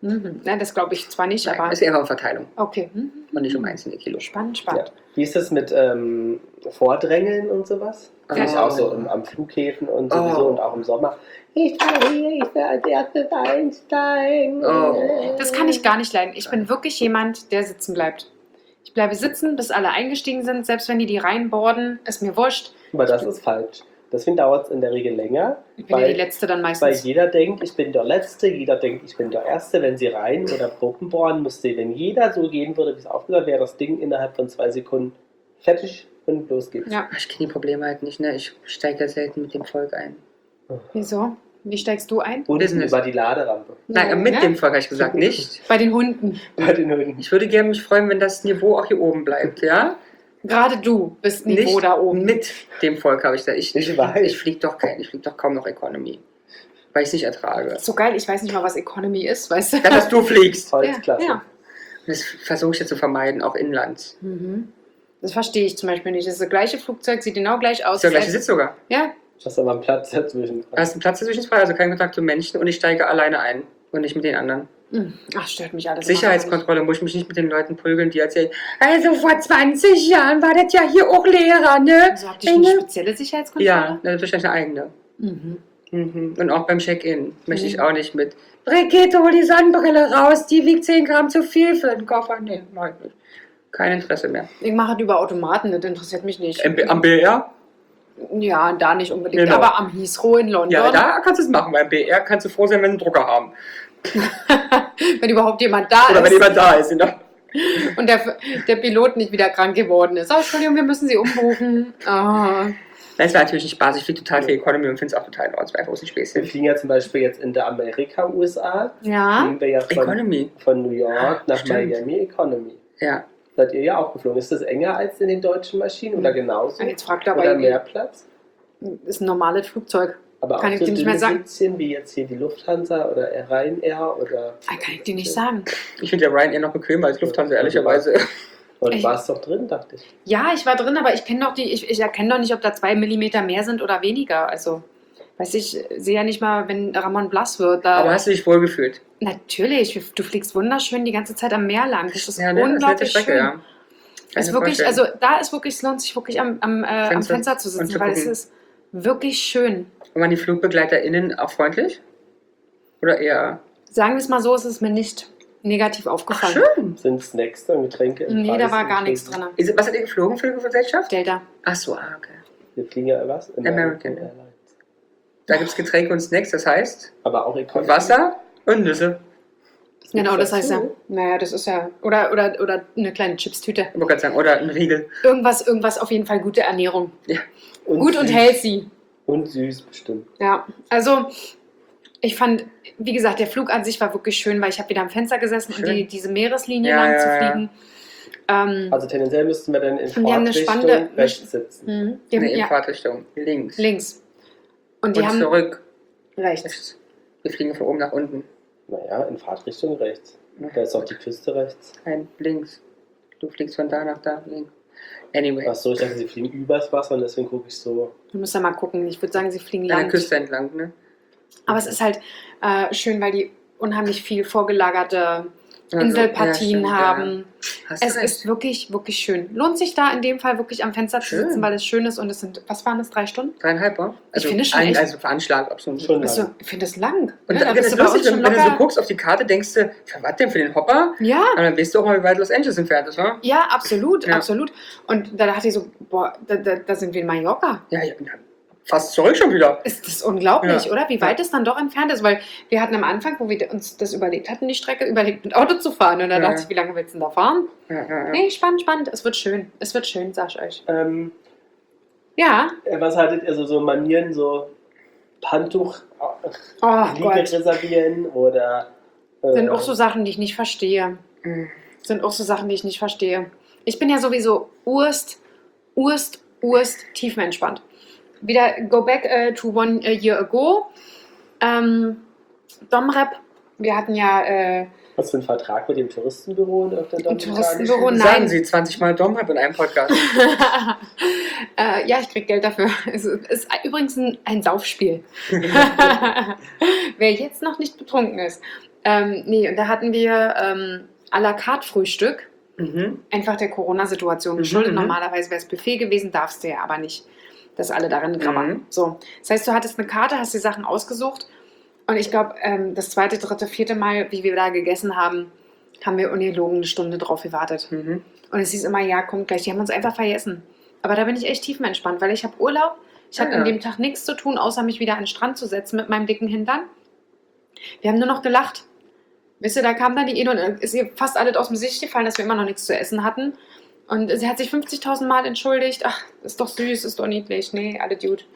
Ja, das glaube ich zwar nicht, Nein, aber ist eher eine Verteilung okay. und nicht um einzelne Kilo. Spannend, Ja. spannend. Wie ist das mit Vordrängeln und sowas? Das Ja. ist auch so am Flughäfen und sowieso Oh. und auch im Sommer. Ich will hier, ich will als erstes einsteigen. Oh. Das kann ich gar nicht leiden. Ich bin wirklich jemand, der sitzen bleibt. Ich bleibe sitzen, bis alle eingestiegen sind, selbst wenn die reinboarden, ist mir wurscht. Aber das ist falsch. Deswegen dauert es in der Regel länger, Ich bin ja die Letzte dann weil meistens. jeder denkt, ich bin der Letzte, jeder denkt, ich bin der Erste. Wenn sie rein oder Gruppen bohren, müsste, wenn jeder so gehen würde, wie es aufgesagt wäre, das Ding innerhalb von 2 Sekunden fertig und los geht's. Ja, Ich kenne die Probleme halt nicht, ne? Ich steige ja selten mit dem Volk ein. wieso? Wie steigst du ein? Und Business. über die Laderampe. Nein, mit Ja? dem Volk habe ich gesagt, nicht. Bei den Hunden. Bei den Hunden. Ich würde gerne mich freuen, wenn das Niveau auch hier oben bleibt, ja? Gerade du bist Niveau Nicht da oben. mit dem Volk habe ich gesagt. Ich Ich weiß. fliege doch kaum noch Economy. Weil ich es nicht ertrage. So geil, ich weiß nicht mal, was Economy ist, weißt du? Ja, dass du fliegst. Holzklasse. Ja. Das versuche ich ja zu vermeiden, auch inland. Mhm. Das verstehe ich zum Beispiel nicht. Das ist das gleiche Flugzeug, sieht genau gleich aus. Das ist der gleiche Sitz sogar. Ja, Hast aber einen Platz dazwischen. Da ist ein Platz dazwischen frei, also kein Kontakt zu Menschen und ich steige alleine ein und nicht mit den anderen. Ach, stört mich alles. Sicherheitskontrolle muss ich mich nicht mit den Leuten prügeln, die erzählen, also vor 20 Jahren war das ja hier auch Lehrer, ne? Also habt ihr eine spezielle Sicherheitskontrolle? Ja, das ist wahrscheinlich eine eigene. Mhm. Mhm. Und auch beim Check-in möchte ich Mhm. auch nicht mit. Brigitte, hol die Sonnenbrille raus, die wiegt 10 Gramm zu viel für den Koffer. Nee, mach ich nicht. Kein Interesse mehr. Ich mache das über Automaten, das interessiert mich nicht. Am BR? Ja, da nicht unbedingt, Genau. aber am Heathrow in London, Ja, da kannst du es machen. Beim BR kannst du froh sein, wenn sie einen Drucker haben. wenn überhaupt jemand da Oder ist wenn jemand da ist. Genau. und der Pilot nicht wieder krank geworden ist. Oh, Entschuldigung, wir müssen Sie umbuchen. Ah. Das war natürlich ein Spaß. Ich fliege total viel Economy und finde es auch total in Ordnung. Es war einfach ein Wir Späßchen. fliegen ja zum Beispiel jetzt in der USA. Ja, Fliegen wir ja Economy. von New York nach Stimmt. Miami Economy. Ja. Seid ihr ja auch geflogen. Ist das enger als in den deutschen Maschinen oder genauso? jetzt fragt Oder aber, mehr Platz? ist ein normales Flugzeug. Aber Kann auch ich so dir nicht mehr dünne sagen. Sitzchen wie jetzt hier die Lufthansa oder Ryanair oder... Ah, kann ich dir nicht sagen. Ich finde ja Ryanair noch bequemer als Lufthansa, ehrlicherweise. Und du Echt? warst doch drin, dachte ich. Ja, ich war drin, aber ich kenne doch ich erkenne doch nicht, ob da 2 Millimeter mehr sind oder weniger. Also, weiß ich sehe ja nicht mal, wenn Ramon blass wird. Da Aber hast du dich wohl gefühlt? natürlich, du fliegst wunderschön die ganze Zeit am Meer lang. Das ist Ja, ne? Das ist eine nette unglaublich Strecke, schön. ja. Es wirklich, also da ist wirklich, es lohnt sich wirklich am Fenster zu und sitzen, zu weil es gucken. ist wirklich schön. Und waren die FlugbegleiterInnen auch freundlich? Oder eher? Sagen wir es mal so, es ist mir nicht negativ aufgefallen. Schön. Sind Snacks und Getränke im Nee, da Preis war gar nichts inklusive? drin. Was hat ihr geflogen für eine Gesellschaft? Delta. Ach so, okay. Wir fliegen ja was? American. Airlines. Da gibt es Getränke und Snacks, das heißt Aber auch Economy. Wasser und Nüsse. Genau, das heißt ja. dazu? Naja, das ist ja. Oder eine kleine Chipstüte. Ich wollte gerade sagen, oder ein Riegel. Irgendwas auf jeden Fall gute Ernährung. Gut und süß. healthy. Und süß bestimmt. Ja, also ich fand, wie gesagt, der Flug an sich war wirklich schön, weil ich habe wieder am Fenster gesessen und Schön. diese Meereslinie Ja, lang ja, zu ja. fliegen. Also tendenziell müssten wir dann in Und die haben eine Fahrtrichtung spannende- rechts sitzen. Die haben, Nee, in ja, Fahrtrichtung. Links. links. Und die Und haben zurück. rechts. Wir fliegen von oben nach unten. Naja, in Fahrtrichtung rechts. Da ist auch die Küste rechts. Nein, links. Du fliegst von da nach da. Links. Anyway. Achso, ich dachte, sie fliegen übers Wasser und deswegen gucke ich so. Du musst ja mal gucken. Ich würde sagen, sie fliegen An der lang. Küste entlang, ne? Aber es ist halt schön, weil die unheimlich viel vorgelagerte Also, Inselpartien ja, stimmt, haben. Hast du Es recht. ist wirklich, wirklich schön. Lohnt sich da in dem Fall wirklich am Fenster zu Schön. sitzen, weil es schön ist und es sind, was waren das, 3 Stunden? 3,5, wa? Also, finde schon echt- also veranschlagt, absolut. Schon Also, lang. ich finde das lang. Und Ne? dann, Da das bist ist du bei uns lustig, schon wenn du so locker. guckst auf die Karte, denkst du, für was denn, für den Hopper? Ja, Und dann weißt du auch mal, wie weit Los Angeles entfernt ist, wa? ja, absolut, Ja. absolut. Und da dachte ich so, boah, da sind wir in Mallorca. Ja, fast zurück schon wieder. Ist das unglaublich, Ja. oder? Wie weit es dann doch entfernt ist, weil wir hatten am Anfang, wo wir uns das überlegt hatten, die Strecke, überlegt mit Auto zu fahren. Und dann Ja. dachte ich, wie lange willst du denn da fahren? Ja. Nee, spannend. Es wird schön. Es wird schön, sag ich euch. Ja. Was haltet ihr so Manieren, so Handtuch, Oh Liege Gott. reservieren oder. Sind auch so Sachen, die ich nicht verstehe. Mhm. Ich bin ja sowieso urst tiefenentspannt. Wieder go back to 1 year ago. Domrep, wir hatten ja Was für ein Vertrag mit dem Touristenbüro auf der Im Touristenbüro, Sagen nein. Sie 20 Mal Domrep in einem Podcast. ja, ich krieg Geld dafür. Es ist übrigens ein Saufspiel. Wer jetzt noch nicht betrunken ist. Nee, und da hatten wir à la carte Frühstück. Mhm. Einfach der Corona-Situation geschuldet. Mhm. Normalerweise wäre es Buffet gewesen, darfst du ja aber nicht, dass alle darin grabbern. Mhm. So. Das heißt, du hattest eine Karte, hast die Sachen ausgesucht und ich glaube, das 2., 3., 4. Mal, wie wir da gegessen haben, haben wir ungelogen eine Stunde drauf gewartet. Mhm. Und es hieß immer, ja, kommt gleich. Die haben uns einfach vergessen. Aber da bin ich echt tiefenentspannt, weil ich habe Urlaub. Ich habe Ja. an dem Tag nichts zu tun, außer mich wieder an den Strand zu setzen mit meinem dicken Hintern. Wir haben nur noch gelacht. Wisst ihr, da kam dann die Ede und ist ihr fast alles aus dem Gesicht gefallen, dass wir immer noch nichts zu essen hatten. Und sie hat sich 50.000 Mal entschuldigt. Ach, ist doch süß, ist doch niedlich. Nee, alle Dude.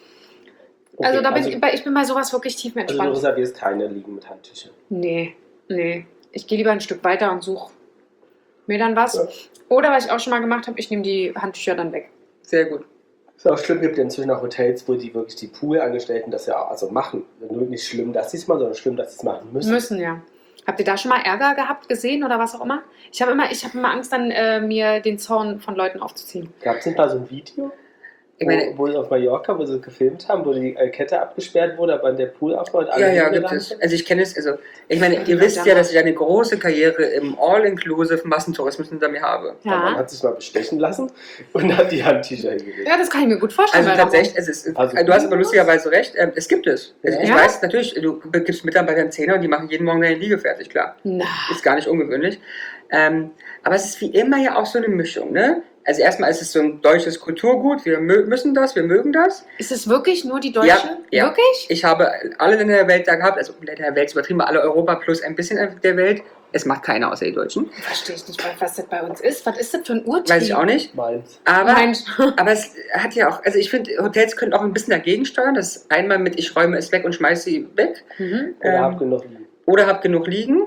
Also, da bin ich bin bei sowas wirklich Also du tiefenentspannt. reservierst keine Liegen mit Handtüchern. Nee. Ich gehe lieber ein Stück weiter und suche mir dann was. Ja. Oder, was ich auch schon mal gemacht habe, ich nehme die Handtücher dann weg. Sehr gut. Es ist auch schlimm, gibt ja inzwischen auch Hotels, wo die wirklich die Poolangestellten das ja auch also machen. Nur nicht schlimm, dass sie es machen, sondern schlimm, dass sie es machen müssen. Müssen, ja. Habt ihr da schon mal Ärger gehabt, gesehen oder was auch immer? Ich habe immer Angst, dann mir den Zorn von Leuten aufzuziehen. Gab es nicht mal so ein Video, Ich meine, wo sie auf Mallorca, wo sie gefilmt haben, wo die Kette abgesperrt wurde, aber der Pool aufgebaut und alle ja, gibt hingerannt es. sind? Also ich kenne es, also ich meine, Ja, ihr wisst ja, damals. dass ich eine große Karriere im All-Inclusive Massentourismus hinter mir habe. Der Mann Ja. hat sich mal bestechen lassen und hat die Handtücher hingelegt. Ja, das kann ich mir gut vorstellen. Also weil tatsächlich, es ist, Also- du hast aber lustigerweise recht, es gibt es. Also ich Ja? weiß natürlich, du gibst Mitarbeiter einen Zehner und die machen jeden Morgen deine Liege fertig, klar. Na, Ist gar nicht ungewöhnlich. Aber es ist wie immer ja auch so eine Mischung, ne? Also erstmal ist es so ein deutsches Kulturgut, wir müssen das, wir mögen das. ist es wirklich nur die Deutschen? Ja. Wirklich? Ich habe alle Länder der Welt da gehabt, also Länder der Welt ist übertrieben, alle Europa plus ein bisschen der Welt. Es macht keiner außer die Deutschen. Verstehe ich nicht, was das bei uns ist. Was ist das für ein Urtrieb? Weiß ich auch nicht. Meins. Aber, Mensch. aber es hat ja auch, also ich finde, Hotels können auch ein bisschen dagegen steuern. Das ist einmal mit, ich räume es weg und schmeiße sie weg. Mhm. Oder hab genug Liegen. Oder hab genug liegen.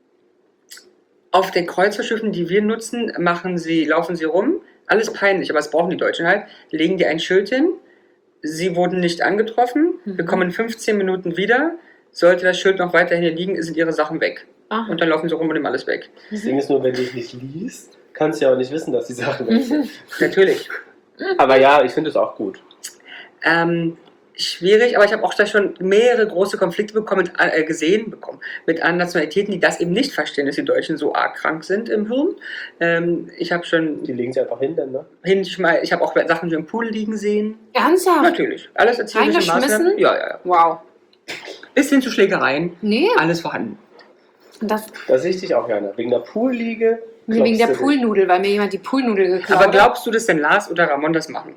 Auf den Kreuzfahrtschiffen, die wir nutzen, laufen sie rum. Alles peinlich, aber das brauchen die Deutschen halt. Legen die ein Schild hin. Sie wurden nicht angetroffen. Mhm. Wir kommen in 15 Minuten wieder. Sollte das Schild noch weiterhin hier liegen, sind ihre Sachen weg. Aha. Und dann laufen sie rum und nehmen alles weg. Das Ding ist nur, wenn du es nicht liest, kannst du ja auch nicht wissen, dass die Sachen weg sind. Natürlich. Aber ja, ich finde es auch gut. Schwierig, aber ich habe auch da schon mehrere große Konflikte gesehen mit anderen Nationalitäten, die das eben nicht verstehen, dass die Deutschen so arg krank sind im Hirn. Ich habe schon Die legen sie einfach hin, dann, ne? ich habe auch Sachen im Pool liegen sehen. Ernsthaft? Natürlich. Alles erzieherische Reingeschmissen? Maßnahmen. Ja. Wow. Bis hin zu Schlägereien. Nee, Alles vorhanden. das, Das sehe ich dich auch gerne. Wegen der Poolliege. nee wegen der klopfst du Poolnudel, weil mir jemand die Poolnudel geklaut Aber hat. glaubst du, dass denn Lars oder Ramon das machen?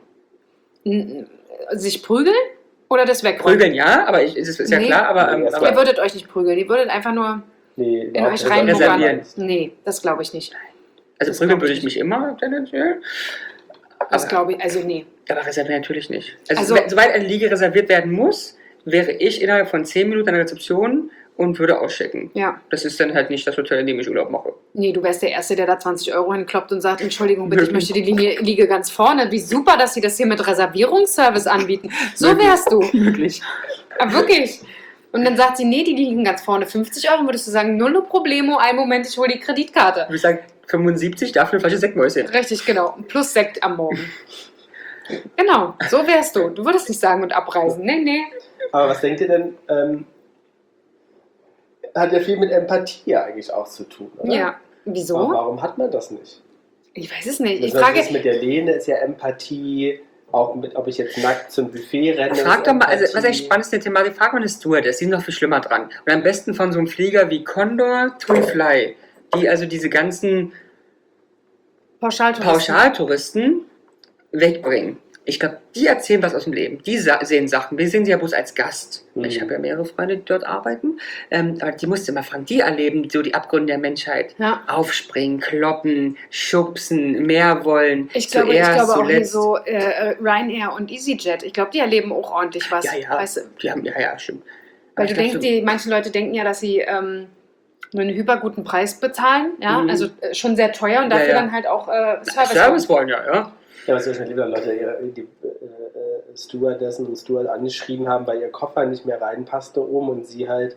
Sich prügeln oder das wegräumen? Prügeln ja, aber das ist ja Nee. klar, aber, Nee, aber Ihr würdet euch nicht prügeln, ihr würdet einfach nur den. Nee, in euch reservieren. reinbuggern. Nee, das glaube ich nicht. also das prügeln glaub würde ich ich mich immer tendenziell. Das Aber- glaube ich, also nee. Aber reservieren natürlich nicht. Also, Also- sobald eine Liege reserviert werden muss, wäre ich innerhalb von 10 Minuten an der Rezeption und würde auschecken. Ja. Das ist dann halt nicht das Hotel, in dem ich Urlaub mache. Nee, du wärst der Erste, der da 20 € hinkloppt und sagt, Entschuldigung, bitte, ich möchte die Liege ganz vorne. Wie super, dass sie das hier mit Reservierungsservice anbieten. So wärst du. Wirklich. Aber wirklich. Und dann sagt sie, nee, die liegen ganz vorne 50 €. Würdest du sagen, null problemo, einen Moment, ich hole die Kreditkarte. Ich würde sagen, 75 dafür eine Flasche Sektmäuschen. Richtig, genau. Plus Sekt am Morgen. Genau, so wärst du. Du würdest nicht sagen und abreisen. Nee. Aber was denkt ihr denn? Hat ja viel mit Empathie eigentlich auch zu tun, oder? Ja. Aber Wieso? warum hat man das nicht? Ich weiß es nicht. Ich Das frage, ist mit der Lehne ist ja Empathie, auch mit, ob ich jetzt nackt zum Buffet renne. Frag ist doch mal, also Empathie. was eigentlich spannend ist, der Thematik, frag mal eine Stewardess, die sind noch viel schlimmer dran. Und am besten von so einem Flieger wie Condor, TUI Fly, die also diese ganzen Pauschaltouristen. Pauschaltouristen wegbringen. Ich glaube, die erzählen was aus dem Leben. Die sehen Sachen. Wir sehen sie ja bloß als Gast. Mhm. Ich habe ja mehrere Freunde, die dort arbeiten. Aber die musst du immer fragen. Die erleben so die Abgründe der Menschheit. Ja. Aufspringen, kloppen, schubsen, mehr wollen. Ich glaube auch hier zuletzt. so Ryanair und EasyJet. Ich glaube, die erleben auch ordentlich was. Ja. Weißt du, Die haben, ja, stimmt. weil Aber du ich glaub, denkst, manche Leute denken ja, dass sie nur einen hyperguten Preis bezahlen. Ja, Mhm. also schon sehr teuer und dafür Ja. dann halt auch Service wollen, ja. Ja, was wahrscheinlich lieber Leute die Stewardessen und Steward angeschrieben haben, weil ihr Koffer nicht mehr reinpasste oben und sie halt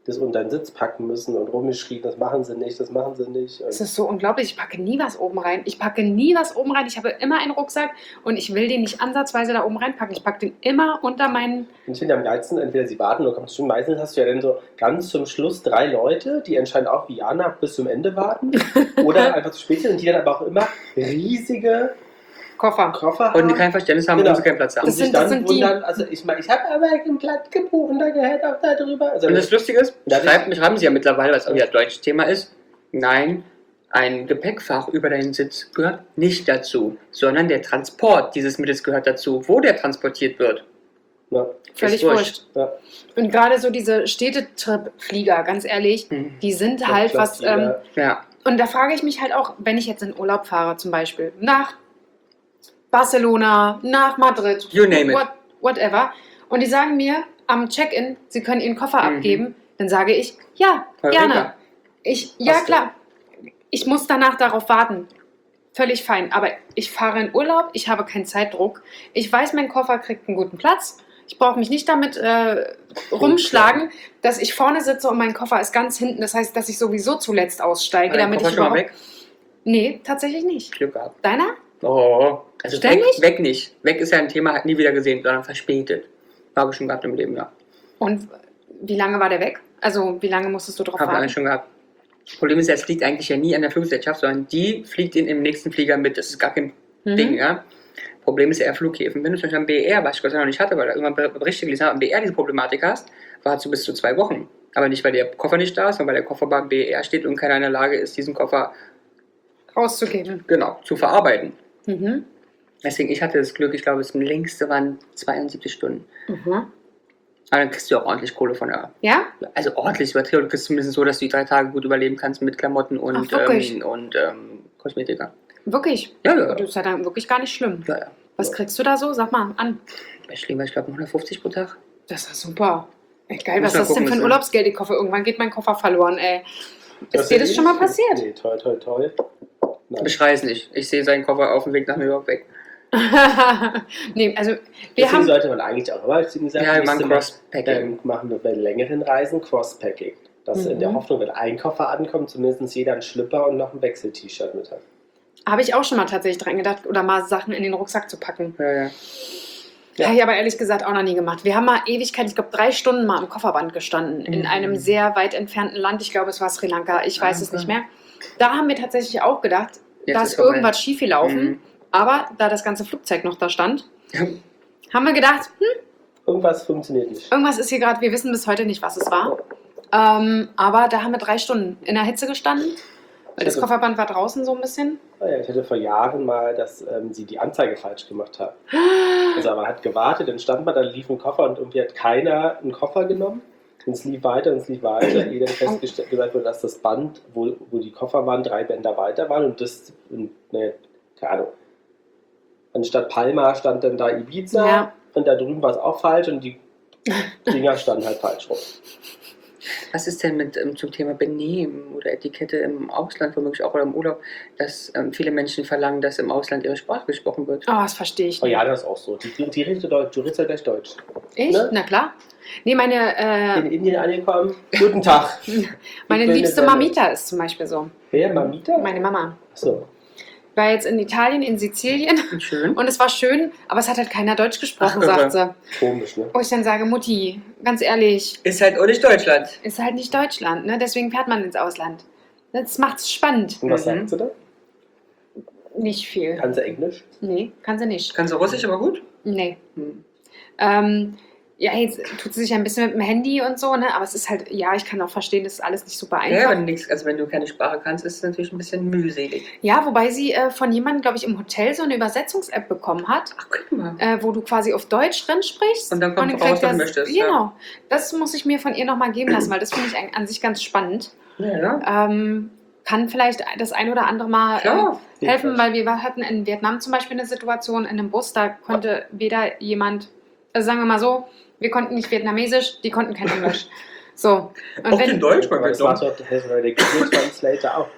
das unter den Sitz packen müssen und rumgeschrien, das machen sie nicht, das machen sie nicht. Es Und ist so unglaublich. Ich packe nie was oben rein. Ich habe immer einen Rucksack und ich will den nicht ansatzweise da oben reinpacken. Ich packe den immer unter meinen. ich finde am geilsten, entweder sie warten oder kommst du. Meistens hast du ja dann so ganz zum Schluss 3 Leute, die anscheinend auch wie Jana bis zum Ende warten oder einfach zu spät sind und die dann aber auch immer riesige Koffer. Koffer Und die haben. kein Verständnis haben, Genau. warum sie keinen Platz haben. Und Das sich sind- dann sind die- wundern, also ich meine, ich habe aber ein Blatt gebucht und da gehört auch da drüber. Also Und das Lustige ist, Ja, schreiben sie ja mittlerweile, was auch ja deutsches Thema ist, nein, ein Gepäckfach über deinen Sitz gehört nicht dazu, sondern der Transport dieses Mittels gehört dazu, wo der transportiert wird. ja, Völlig wurscht. wurscht. ja. Und gerade so diese Städtetrip-Flieger, ganz ehrlich, die sind halt was. Ja, Und da frage ich mich halt auch, wenn ich jetzt in Urlaub fahre, zum Beispiel nach Barcelona, nach Madrid, you name it. whatever, und die sagen mir am Check-in, sie können ihren Koffer Mhm. abgeben, dann sage ich, ja, Eureka. gerne. Ja, Hast du. klar. Ich muss danach darauf warten. Völlig fein. Aber ich fahre in Urlaub, ich habe keinen Zeitdruck. Ich weiß, mein Koffer kriegt einen guten Platz. Ich brauche mich nicht damit rumschlagen, dass ich vorne sitze und mein Koffer ist ganz hinten. Das heißt, dass ich sowieso zuletzt aussteige, Dein damit Koffer ich schon mal überhaupt... weg? Nee, tatsächlich nicht. Glück gehabt. Deiner? Oh, also Ständig? weg nicht. Weg ist ja ein Thema, hat nie wieder gesehen, sondern verspätet. Habe ich schon gehabt im Leben, ja. Und wie lange war der weg? Also, wie lange musstest du drauf Habe ich warten? eigentlich schon gehabt. Problem ist, es liegt eigentlich ja nie an der Fluggesellschaft, sondern die fliegt ihn im nächsten Flieger mit. Das ist gar kein Ding, ja. Problem ist eher Flughäfen. Wenn du zum Beispiel am BER, was ich Gott sei Dank noch nicht hatte, weil da irgendwann Berichte gelesen habe, am BER diese Problematik hast, wartest du bis zu 2 Wochen. Aber nicht, weil der Koffer nicht da ist, sondern weil der Koffer beim BER steht und keiner in der Lage ist, diesen Koffer Rauszugeben. genau zu verarbeiten. Mhm. Deswegen, ich hatte das Glück, ich glaube, das längste waren 72 Stunden. Mhm. Aber dann kriegst du auch ordentlich Kohle von der. Ja? Also ordentlich übertrieben. Du kriegst zumindest so, dass du die 3 Tage gut überleben kannst mit Klamotten und, Ach, wirklich? Kosmetika. Wirklich? Ja, ja. Das ist ja dann wirklich gar nicht schlimm. Ja, ja. Was kriegst du da so? Sag mal an. Ich lebe, ich glaube, 150 pro Tag. Das ist super. Ey, geil, Muss was mal ist das denn gucken, für ein was Urlaubsgeld? Ich hoffe, irgendwann geht mein Koffer verloren, ey. Ist dir das ja schon mal nicht- passiert? Nee, toll, toll, toll. Nein. Ich weiß nicht. Ich sehe seinen Koffer auf dem Weg nach New York weg. Nee, also wir Deswegen haben... sollte man eigentlich auch immer, wie gesagt, Ja, wir nächste machen Mal, Crosspacking. machen wir bei längeren Reisen Crosspacking. Dass in der Hoffnung, wenn ein Koffer ankommt, zumindest jeder einen Schlüpper und noch ein Wechsel-T-Shirt mit hat. Habe ich auch schon mal tatsächlich dran gedacht, oder mal Sachen in den Rucksack zu packen. Ja, ja. Ja. Habe ich aber ehrlich gesagt auch noch nie gemacht. Wir haben mal Ewigkeit, ich glaube 3 Stunden mal am Kofferband gestanden. In einem sehr weit entfernten Land. Ich glaube, es war Sri Lanka. Ich weiß es okay. nicht mehr. Da haben wir tatsächlich auch gedacht, Jetzt da ist ist vorbei. irgendwas schief gelaufen. Mhm. Aber da das ganze Flugzeug noch da stand, haben wir gedacht, Irgendwas funktioniert nicht. irgendwas ist hier gerade, wir wissen bis heute nicht, was es war. Aber da haben wir 3 Stunden in der Hitze gestanden. Weil das Kofferband war draußen so ein bisschen. Ah ja, ich hatte vor Jahren mal, dass sie die Anzeige falsch gemacht haben. Also man hat gewartet, dann stand man, dann lief ein Koffer und irgendwie hat keiner einen Koffer genommen. Und es lief weiter und es lief weiter. Ehe dann festgestellt gesagt wurde, dass das Band, wo die Koffer waren, 3 Bänder weiter waren. Und das, ne, keine Ahnung. Anstatt Palma stand dann da Ibiza. Ja. Und da drüben war es auch falsch und die Dinger standen halt falsch rum. Was ist denn mit zum Thema Benehmen oder Etikette im Ausland, womöglich auch oder im Urlaub, dass viele Menschen verlangen, dass im Ausland ihre Sprache gesprochen wird? Oh, das verstehe ich Oh nicht. ja, das ist auch so. Die redet Deutsch, du redest ja gleich Deutsch. Ich? Ne? Na klar. Nee, meine In Indien angekommen, guten Tag. meine Ich will liebste eine Mamita ist zum Beispiel so. Wer, Mamita? Meine Mama. Achso. Ich war jetzt in Italien, in Sizilien Schön. und es war schön, aber es hat halt keiner Deutsch gesprochen, Ach, sagt sie. Komisch, ne? Wo ich dann sage, Mutti, ganz ehrlich, Ist halt auch nicht Deutschland. ist halt nicht Deutschland, ne? Deswegen fährt man ins Ausland. Das macht's spannend. Und was Mhm. sagt sie da? Nicht viel. Kann sie Englisch? Nee, kann sie nicht. Kannst du Russisch, aber gut? Nee. Hm. Ja, jetzt tut sie sich ein bisschen mit dem Handy und so, ne? Aber es ist halt, ja, ich kann auch verstehen, das ist alles nicht super Ja, einfach. wenn du keine Sprache kannst, ist es natürlich ein bisschen mühselig. Ja, wobei sie von jemandem, glaube ich, im Hotel so eine Übersetzungs-App bekommen hat, Ach, guck mal. wo du quasi auf Deutsch drin sprichst. Und dann kommt raus, kriegt was du das- möchtest, Genau. ja. Das muss ich mir von ihr nochmal geben lassen, weil das finde ich an sich ganz spannend. Ja, Kann vielleicht das ein oder andere Mal klar. helfen, weil wir hatten in Vietnam zum Beispiel eine Situation in einem Bus, da konnte weder jemand, also sagen wir mal so, wir konnten nicht Vietnamesisch, die konnten kein Englisch. So. Und Auch in Deutsch, man Aber wird das macht doch der Google Translator auch.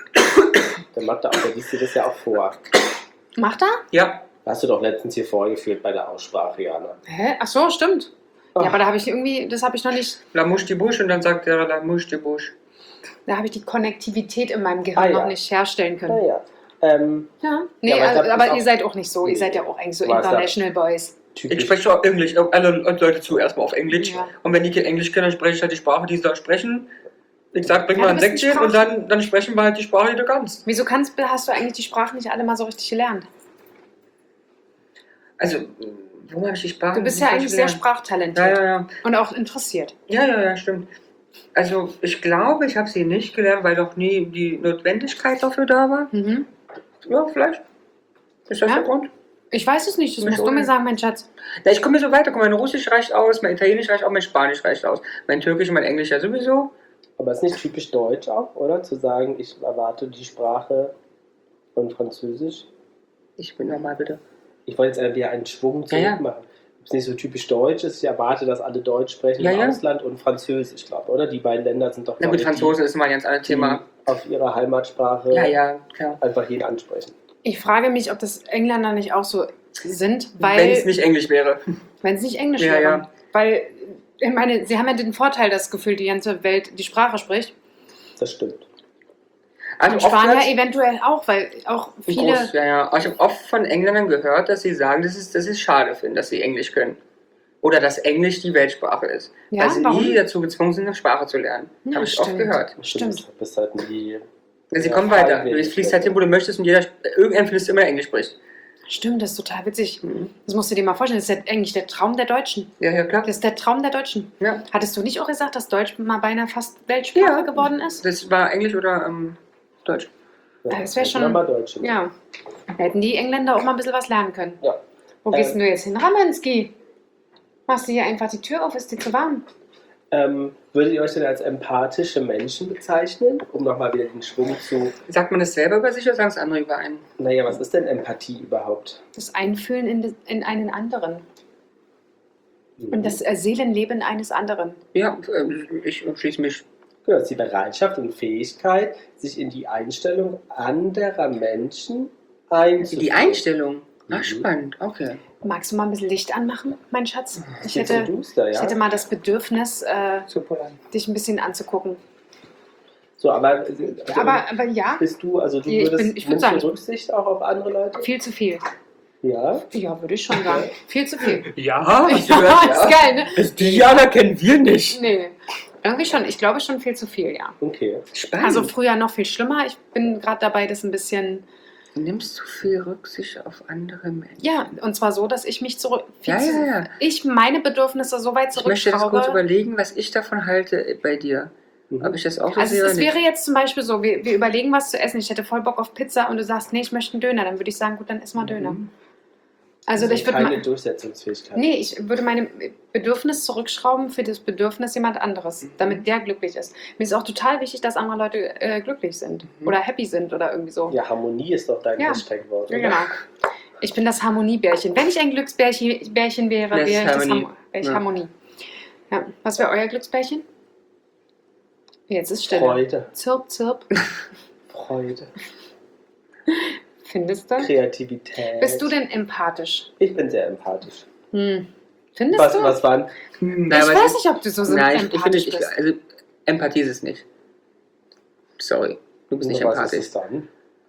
Der macht da auch, der liest dir das ja auch vor. Macht er? Ja, Hast du doch letztens hier vorgeführt bei der Aussprache, Jana. Hä? Ach so, stimmt. Ja, aber da habe ich irgendwie, das habe ich noch nicht, La mouche die Bouche und dann sagt er La mouche die Bouche. da habe ich die Konnektivität in meinem Gehirn ja. noch nicht herstellen können. Naja. Ja. Nee, Ja, aber ich glaub, aber das ihr ist seid auch nicht so. Ihr Nee. seid ja auch eigentlich so Du warst International Boys. Ich typisch. spreche auch Englisch, alle Leute zuerst mal auf Englisch. Ja. Und wenn die kein Englisch können, dann spreche ich halt die Sprache, die sie da sprechen. Ich sag, bring Ja, mal du ein bist ein Säckchen und dann sprechen wir halt die Sprache, die du kannst. Wieso hast du eigentlich die Sprachen nicht alle mal so richtig gelernt? Also, wo habe ich die Sprache? Du bist ja nicht eigentlich sehr gelernt? sprachtalentiert Ja. und auch interessiert. Ja, stimmt. Also, ich glaube, ich habe sie nicht gelernt, weil doch nie die Notwendigkeit dafür da war. Mhm. Ja, vielleicht. Ist das Ja. der Grund? Ich weiß es nicht, das Nicht musst du mir ohne. sagen, mein Schatz. Na, ich komme mir so weiter. Mein Russisch reicht aus, mein Italienisch reicht aus, mein Spanisch reicht aus. Mein Türkisch und mein Englisch ja sowieso. Aber ist nicht typisch deutsch auch, oder? Zu sagen, ich erwarte die Sprache von Französisch. Ich bin normal, bitte. Ich wollte jetzt wieder einen Schwung Ja, ja. zurück machen. Ob es nicht so typisch deutsch ist, ich erwarte, dass alle Deutsch sprechen Ja, im ja. Ausland und Französisch, glaube ich, oder? Die beiden Länder sind doch, Na gut, glaube ich, Franzose ist mal ein ganz anderes die Thema. auf ihrer Heimatsprache Ja, klar. einfach jeden ansprechen. Ich frage mich, ob das Engländer nicht auch so sind, Wenn weil, es nicht Englisch wäre. wenn es nicht Englisch Ja, wäre. ja. Weil, ich meine, sie haben ja den Vorteil, dass gefühlt die ganze Welt die Sprache spricht. Das stimmt. Also Und Spanier oftmals- eventuell auch, weil auch viele... Groß, ja. Ich habe oft von Engländern gehört, dass sie sagen, dass sie es schade finden, dass sie Englisch können. Oder dass Englisch die Weltsprache ist. Ja, weil sie warum? nie dazu gezwungen sind, eine Sprache zu lernen. Ja, Habe ich oft stimmt. gehört. Stimmt. Du bist halt nie... Sie Ja, kommen weiter. Du freiwillig, fliegst halt hin, wo du möchtest und irgendein findest immer Englisch spricht. Stimmt, das ist total witzig. Mhm. Das musst du dir mal vorstellen. Das ist ja eigentlich der Traum der Deutschen. Ja, klar. Das ist der Traum der Deutschen. Ja. Hattest du nicht auch gesagt, dass Deutsch mal beinahe fast Weltsprache geworden ist? Das war Englisch oder Deutsch. Ja, Das wär schon- Aber Deutsch. Ja. Da hätten die Engländer auch mal ein bisschen was lernen können. Ja. Wo gehst denn du jetzt hin, Ramonski? Machst du hier einfach die Tür auf? Ist dir zu warm? Würdet ihr euch denn als empathische Menschen bezeichnen? Um nochmal wieder den Schwung zu... Sagt man das selber über sich oder sagen es andere über einen? Naja, was ist denn Empathie überhaupt? Das Einfühlen in einen anderen. Und das Seelenleben eines anderen. Ja, ich schließe mich. Genau, das ist die Bereitschaft und Fähigkeit, sich in die Einstellung anderer Menschen einzufühlen. Die Einstellung. Ach, Mhm. spannend. Okay. Magst du mal ein bisschen Licht anmachen, mein Schatz? Ich Jetzt so hätte, duster, ja? ich hätte mal das Bedürfnis, Super. dich ein bisschen anzugucken. So, aber Aber ja, bist du, also du Ich würdest, würd nimmst sagen- du Rücksicht auch auf andere Leute? viel zu viel. Ja. Ja, würde ich schon sagen. Viel zu viel. Ja, Ja, ist geil, ne? Diana kennen wir nicht. Nee. Irgendwie schon. Ich glaube schon viel zu viel, ja. Okay. Spannend. Also früher noch viel schlimmer. Ich bin gerade dabei, das ein bisschen... Nimmst du viel Rücksicht auf andere Menschen? Ja, und zwar so, dass ich mich Ja. ich meine Bedürfnisse so weit Ich möchte jetzt kurz zurückschraube. überlegen, was ich davon halte bei dir. Mhm. Ob ich das auch so Also sehe oder es nicht. wäre jetzt zum Beispiel so, wir überlegen was zu essen. Ich hätte voll Bock auf Pizza und du sagst, nee, ich möchte einen Döner. Dann würde ich sagen, gut, dann ess mal Döner. Also ich würde keine Durchsetzungsfähigkeit. Nee, ich würde mein Bedürfnis zurückschrauben für das Bedürfnis jemand anderes, damit der glücklich ist. Mir ist auch total wichtig, dass andere Leute glücklich sind oder happy sind oder irgendwie so. Ja, Harmonie ist doch dein Ja. Hashtag-Wort. Ja, oder? genau. Ich bin das Harmoniebärchen. Wenn ich ein Glücksbärchen wäre, Das ist wäre ich Harmonie. wäre ich Ja. Harmonie. Ja. Was wäre euer Glücksbärchen? Jetzt ist Stille. Freude. Zirp, zirp. Freude. Findest du? Kreativität. Bist du denn empathisch? Ich bin sehr empathisch. Findest Was, du? was waren? Nein, Ich aber weiß nicht, ob du so Nein, ich finde empathisch nicht. bist. Also, Empathie ist es nicht. Sorry. Du bist nicht Was ist empathisch. es dann?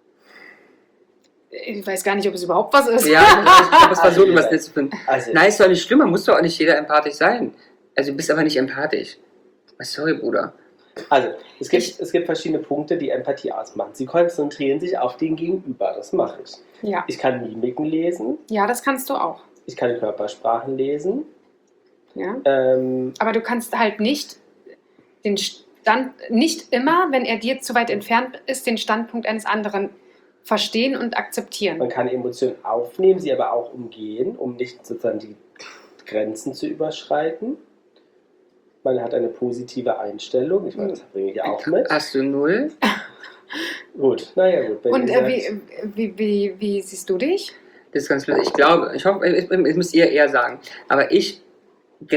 Ich weiß gar nicht, ob es überhaupt was ist. Ja, ich habe es versucht, was nicht zu finden. Also, Nein, ist doch nicht schlimm, man muss doch auch nicht jeder empathisch sein. Also du bist aber nicht empathisch. Sorry, Bruder. Also, es gibt verschiedene Punkte, die Empathie ausmachen. Sie konzentrieren sich auf den Gegenüber, das mache ich. Ja. Ich kann Mimiken lesen, Ja, das kannst du auch. ich kann Körpersprachen lesen. Ja. Ähm, Aber du kannst halt nicht nicht immer, wenn er dir zu weit entfernt ist, den Standpunkt eines anderen verstehen und akzeptieren. man kann Emotionen aufnehmen, sie aber auch umgehen, um nicht sozusagen die Grenzen zu überschreiten. Man hat eine positive Einstellung. Ich meine, das bringe ich auch mit. Hast du 0? Gut, naja, gut. wenn Und ihr sagt- wie siehst du dich? Das ist ganz lustig. Ich glaube, ich hoffe, ich müsst ihr eher sagen. Aber ich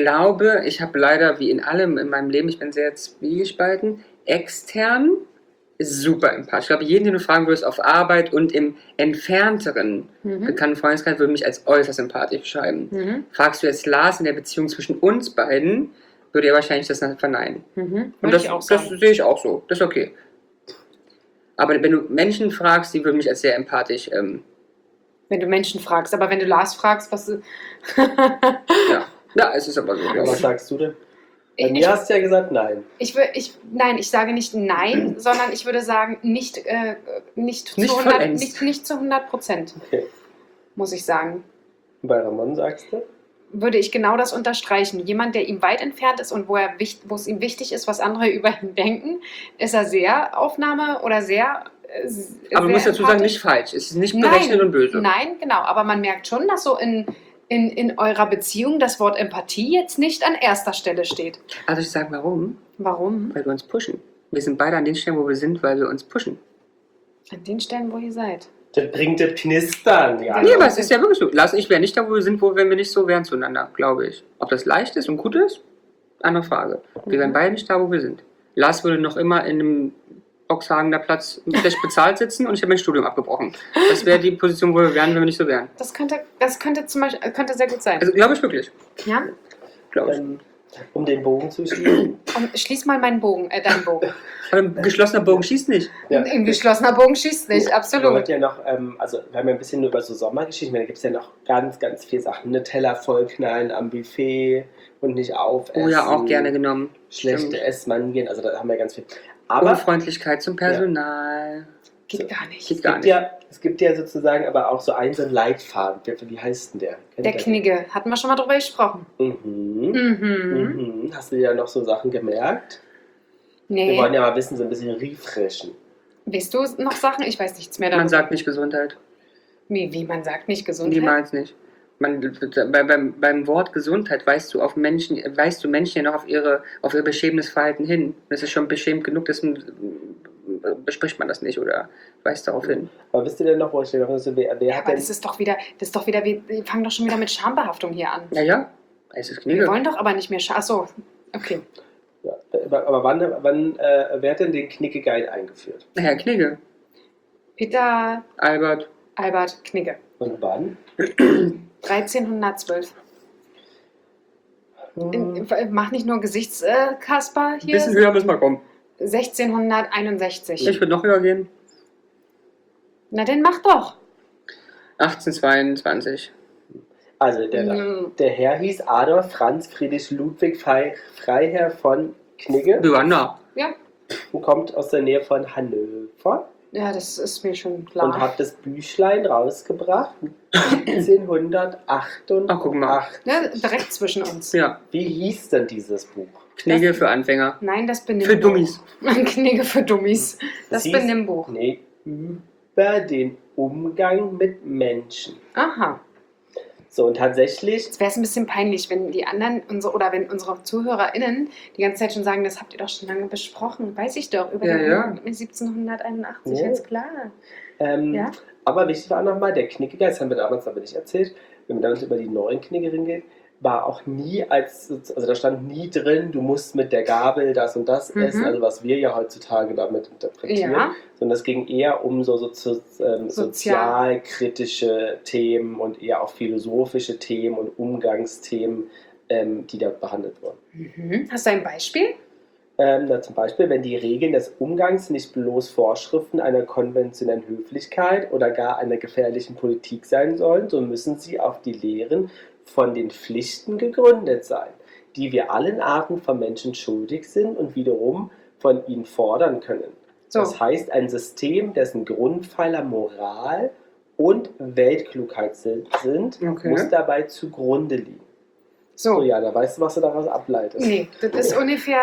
glaube, ich habe leider, wie in allem in meinem Leben, ich bin sehr zwiegespalten, extern super empathisch. Ich glaube, jeden, den du fragen würdest auf Arbeit und im entfernteren bekannten Freundeskreis, würde mich als äußerst empathisch beschreiben. Mhm. Fragst du jetzt Lars in der Beziehung zwischen uns beiden, würde er wahrscheinlich das dann verneinen. Mhm. Und Würde ich auch das sagen. sehe ich auch so. Das ist okay. Aber wenn du Menschen fragst, die würden mich als sehr empathisch, Wenn du Menschen fragst, aber wenn du Lars fragst, was... ja, es ist aber so. Ja, was sagst du denn? Bei Ich- mir hast du ja gesagt, nein. Nein, ich sage nicht nein, sondern ich würde sagen nicht Nicht zu 100, vollends. nicht zu 100%, Okay. muss ich sagen. Und bei Ramon sagst du? Würde ich genau das unterstreichen. Jemand, der ihm weit entfernt ist und wo es ihm wichtig ist, was andere über ihn denken, ist er sehr Aufnahme oder sehr. Aber du musst dazu sagen, nicht falsch. Es ist nicht berechnet und böse. Nein, genau. Aber man merkt schon, dass so in eurer Beziehung das Wort Empathie jetzt nicht an erster Stelle steht. Also ich sage, warum? Warum? Weil wir uns pushen. Wir sind beide an den Stellen, wo wir sind, weil wir uns pushen. An den Stellen, wo ihr seid. Das bringt das Knistern, ja. Nee, aber es ist ja wirklich so. Lars und ich wären nicht da, wo wir sind, wenn wir nicht so wären zueinander, glaube ich. Ob das leicht ist und gut ist? Andere Frage. Wir wären beide nicht da, wo wir sind. Lars würde noch immer in einem Boxhagener Platz schlecht bezahlt sitzen und ich habe mein Studium abgebrochen. Das wäre die Position, wo wir wären, wenn wir nicht so wären. Das könnte zum Beispiel sehr gut sein. Also glaube ich wirklich. Ja? Glaube ich. Um den Bogen zu schließen. Und schließ mal deinen Bogen. Aber ein geschlossener Bogen schießt nicht. Ja. Ein geschlossener Bogen schießt nicht, Wir absolut. wollten ja noch, also wir haben ja ein bisschen über so Sommergeschichten, da gibt es ja noch ganz, ganz viele Sachen. Eine Teller vollknallen am Buffet und nicht aufessen. Oh ja, auch gerne genommen. Schlechte Stimmt. Essmanieren, also da haben wir ganz viel. Aber Unfreundlichkeit zum Personal. Geht gar nicht. Geht gar nicht. es gibt ja sozusagen aber auch so einen Leitfaden. Wie heißt denn der? Kennt Der ihr Knigge, hatten wir schon mal drüber gesprochen. den? Mhm. Mhm. Mhm. Hast du dir da noch so Sachen gemerkt? Wir Nee. wollen ja mal wissen, so ein bisschen refreshen. Weißt du noch Sachen? Ich weiß nichts mehr darüber. Man sagt nicht Gesundheit. Wie man sagt nicht Gesundheit? Niemals nicht. Beim Wort Gesundheit weist du Menschen ja noch auf ihr beschämendes Verhalten hin. Das ist schon beschämt genug, bespricht man das nicht oder weist darauf hin. Aber wisst ihr denn noch, wo ich dir noch so, wer Ja, hat aber denn... das ist doch wieder, wir fangen doch schon wieder mit Schambehaftung hier an. Ja, es ist Wir Knigge. wollen doch aber nicht mehr Achso, okay. Ja, aber wer hat denn den Knicke-Guide eingeführt? Herr Knigge, Peter Albert, Albert Knigge. Und wann? 1312. Hm. Mach nicht nur Gesichtskasper ein hier. bisschen höher müssen wir kommen. 1661. Ich würde noch höher gehen. Na, dann mach doch. 1822. Also Mhm. der Herr hieß Adolf Franz Friedrich Ludwig Freiherr von Knigge Wir waren nah. Ja. und kommt aus der Nähe von Hannover Ja, das ist mir schon und klar. hat das Büchlein rausgebracht 1788. Ach, guck mal. Ja, direkt zwischen uns. Ja, Wie hieß denn dieses Buch? Knigge für Anfänger. Nein, das Benimmbuch. Für Dummies. Knigge für Dummies. Das hieß- Benimmbuch. Nee, über den Umgang mit Menschen. Aha. So, und tatsächlich, Jetzt wäre es ein bisschen peinlich, wenn die anderen, wenn unsere ZuhörerInnen die ganze Zeit schon sagen, das habt ihr doch schon lange besprochen. Weiß ich doch, über Ja, den ja. Umgang mit 1781, Ja. ganz klar. Ja? aber wichtig war nochmal, der Knicke-Guide, das haben wir damals aber nicht erzählt, wenn man damals über die neuen Knigge geht, war auch nie also da stand nie drin, du musst mit der Gabel das und das essen, also was wir ja heutzutage damit interpretieren, Ja. sondern es ging eher um so sozialkritische Themen und eher auch philosophische Themen und Umgangsthemen, die da behandelt wurden. Mhm. Hast du ein Beispiel? Zum Beispiel, wenn die Regeln des Umgangs nicht bloß Vorschriften einer konventionellen Höflichkeit oder gar einer gefährlichen Politik sein sollen, so müssen sie auf die Lehren von den Pflichten gegründet sein, die wir allen Arten von Menschen schuldig sind und wiederum von ihnen fordern können. So. Das heißt, ein System, dessen Grundpfeiler Moral und Weltklugheit sind, Okay. muss dabei zugrunde liegen. So. So, ja, da weißt du, was du daraus ableitest. Nee, das ist ungefähr.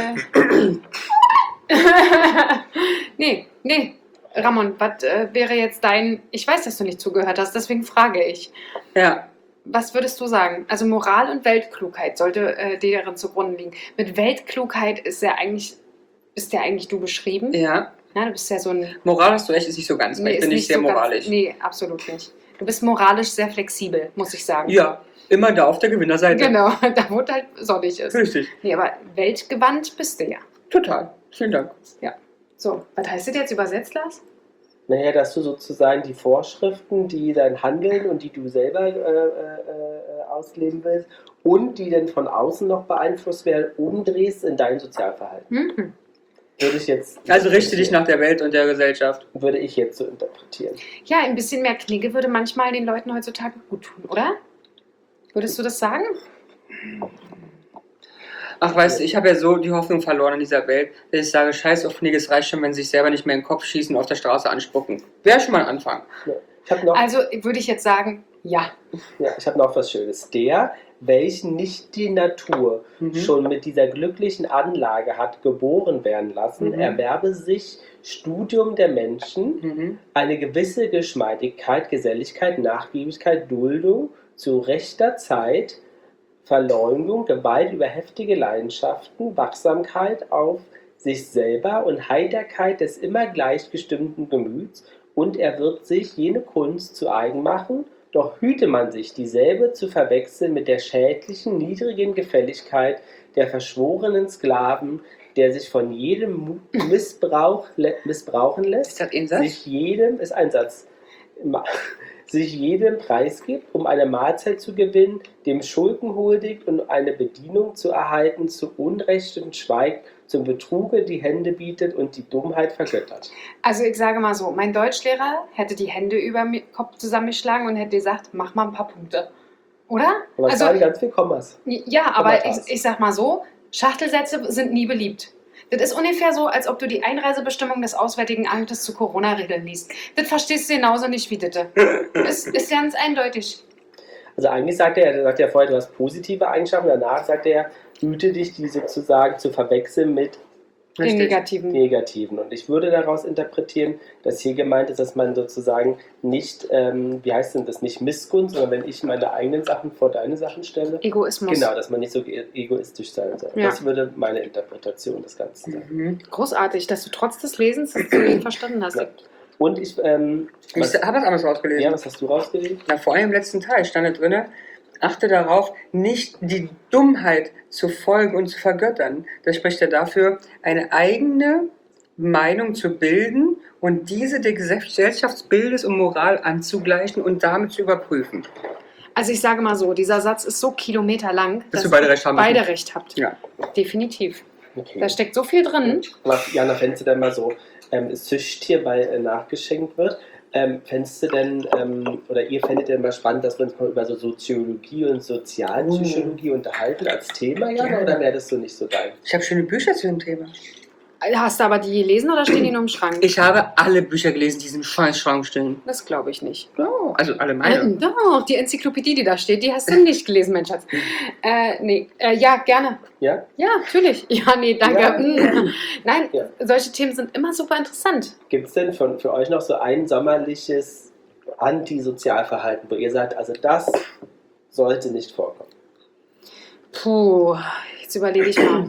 Nee. Ramon, was wäre jetzt dein. Ich weiß, dass du nicht zugehört hast, deswegen frage ich. Ja, Was würdest du sagen? Also Moral und Weltklugheit sollte deren zugrunde liegen. Mit Weltklugheit bist ja eigentlich du beschrieben. ja. Na, du bist ja so ein. Moral hast du recht, ist nicht so ganz. weil ich ist bin nicht sehr so ganz- moralisch. Nee, absolut nicht. Du bist moralisch sehr flexibel, muss ich sagen. Ja, immer da auf der Gewinnerseite. Genau, da wo es halt sonnig ist. Richtig. Nee, aber weltgewandt bist du ja. Total. Vielen Dank. So, was heißt das jetzt übersetzt, Lars? Naja, dass du sozusagen die Vorschriften, die dein Handeln und die du selber ausleben willst und die dann von außen noch beeinflusst werden, umdrehst in dein Sozialverhalten. Würde ich jetzt Also richte dich nach der Welt und der Gesellschaft. würde ich jetzt so interpretieren. Ja, ein bisschen mehr Knigge würde manchmal den Leuten heutzutage gut tun, oder? Würdest du das sagen? Ach, weißt du, ich habe ja so die Hoffnung verloren in dieser Welt, dass ich sage, scheiß auf Knigge, es reicht schon, wenn sie sich selber nicht mehr in den Kopf schießen und auf der Straße anspucken. Wäre schon mal ein Anfang. Ja. Ich habe noch, Also würde ich jetzt sagen, ja. ich hab noch was Schönes. Der, welchen nicht die Natur schon mit dieser glücklichen Anlage hat geboren werden lassen, erwerbe sich Studium der Menschen, eine gewisse Geschmeidigkeit, Geselligkeit, Nachgiebigkeit, Duldung zu rechter Zeit, Verleumdung, Gewalt über heftige Leidenschaften, Wachsamkeit auf sich selber und Heiterkeit des immer gleichgestimmten Gemüts, und er wird sich jene Kunst zu eigen machen, doch hüte man sich, dieselbe zu verwechseln mit der schädlichen, niedrigen Gefälligkeit der verschworenen Sklaven, der sich von jedem missbrauchen lässt, Ist das ein Satz? sich jedem, ist ein Satz, sich jedem preisgibt, um eine Mahlzeit zu gewinnen, dem Schulden huldigt und eine Bedienung zu erhalten, zu Unrechten schweigt, zum Betruge die Hände bietet und die Dummheit vergöttert. Also ich sage mal so, mein Deutschlehrer hätte die Hände über den Kopf zusammengeschlagen und hätte gesagt, mach mal ein paar Punkte. Oder? Aber es Also, waren ganz viel Kommas. ja, aber Kommatas. ich sag mal so, Schachtelsätze sind nie beliebt. Das ist ungefähr so, als ob du die Einreisebestimmung des Auswärtigen Amtes zu Corona-Regeln liest. Das verstehst du genauso nicht wie das. Ist ganz eindeutig. Also eigentlich sagt er vorher, du hast positive Eigenschaften, danach sagt er, hüte dich, die sozusagen zu verwechseln mit Den Negativen. Negativen. Und ich würde daraus interpretieren, dass hier gemeint ist, dass man sozusagen nicht, wie heißt denn das, nicht Missgunst, sondern wenn ich meine eigenen Sachen vor deine Sachen stelle, Egoismus. genau, dass man nicht so egoistisch sein soll. Ja. Das würde meine Interpretation des Ganzen sein. Großartig, dass du trotz des Lesens das zu verstanden hast. Ja. Und ich, Ich habe was anderes rausgelesen. ja, was hast du rausgelesen? Na, vor allem im letzten Teil stand da drin, achte darauf, nicht die Dummheit zu folgen und zu vergöttern. Das spricht ja dafür, eine eigene Meinung zu bilden und diese der Gesellschaftsbildes und Moral anzugleichen und damit zu überprüfen. Also ich sage mal so, dieser Satz ist so kilometerlang, Dass wir beide recht haben. beide recht habt. Ja. Definitiv. Okay. Da steckt so viel drin. Was, Jana, fändest du denn mal so Züchttier bei nachgeschenkt wird? Fändest du denn, oder ihr fändet denn mal spannend, dass wir uns mal über so Soziologie und Sozialpsychologie unterhalten als Thema, Jana, Ja. oder wäre das so nicht so dein? Ich habe schöne Bücher zu dem Thema. Hast du aber die gelesen oder stehen die nur im Schrank? Ich habe alle Bücher gelesen, die in diesem scheiß Schrank stehen. Das glaube ich nicht. Oh, also alle meine. Doch, die Enzyklopädie, die da steht, die hast du nicht gelesen, mein Schatz. Nee, ja, gerne. Ja? Ja, natürlich. Ja, nee, danke. Ja. Nein, Ja. solche Themen sind immer super interessant. Gibt es denn für euch noch so ein sommerliches Antisozialverhalten, wo ihr sagt, also das sollte nicht vorkommen? Puh, jetzt überlege ich mal.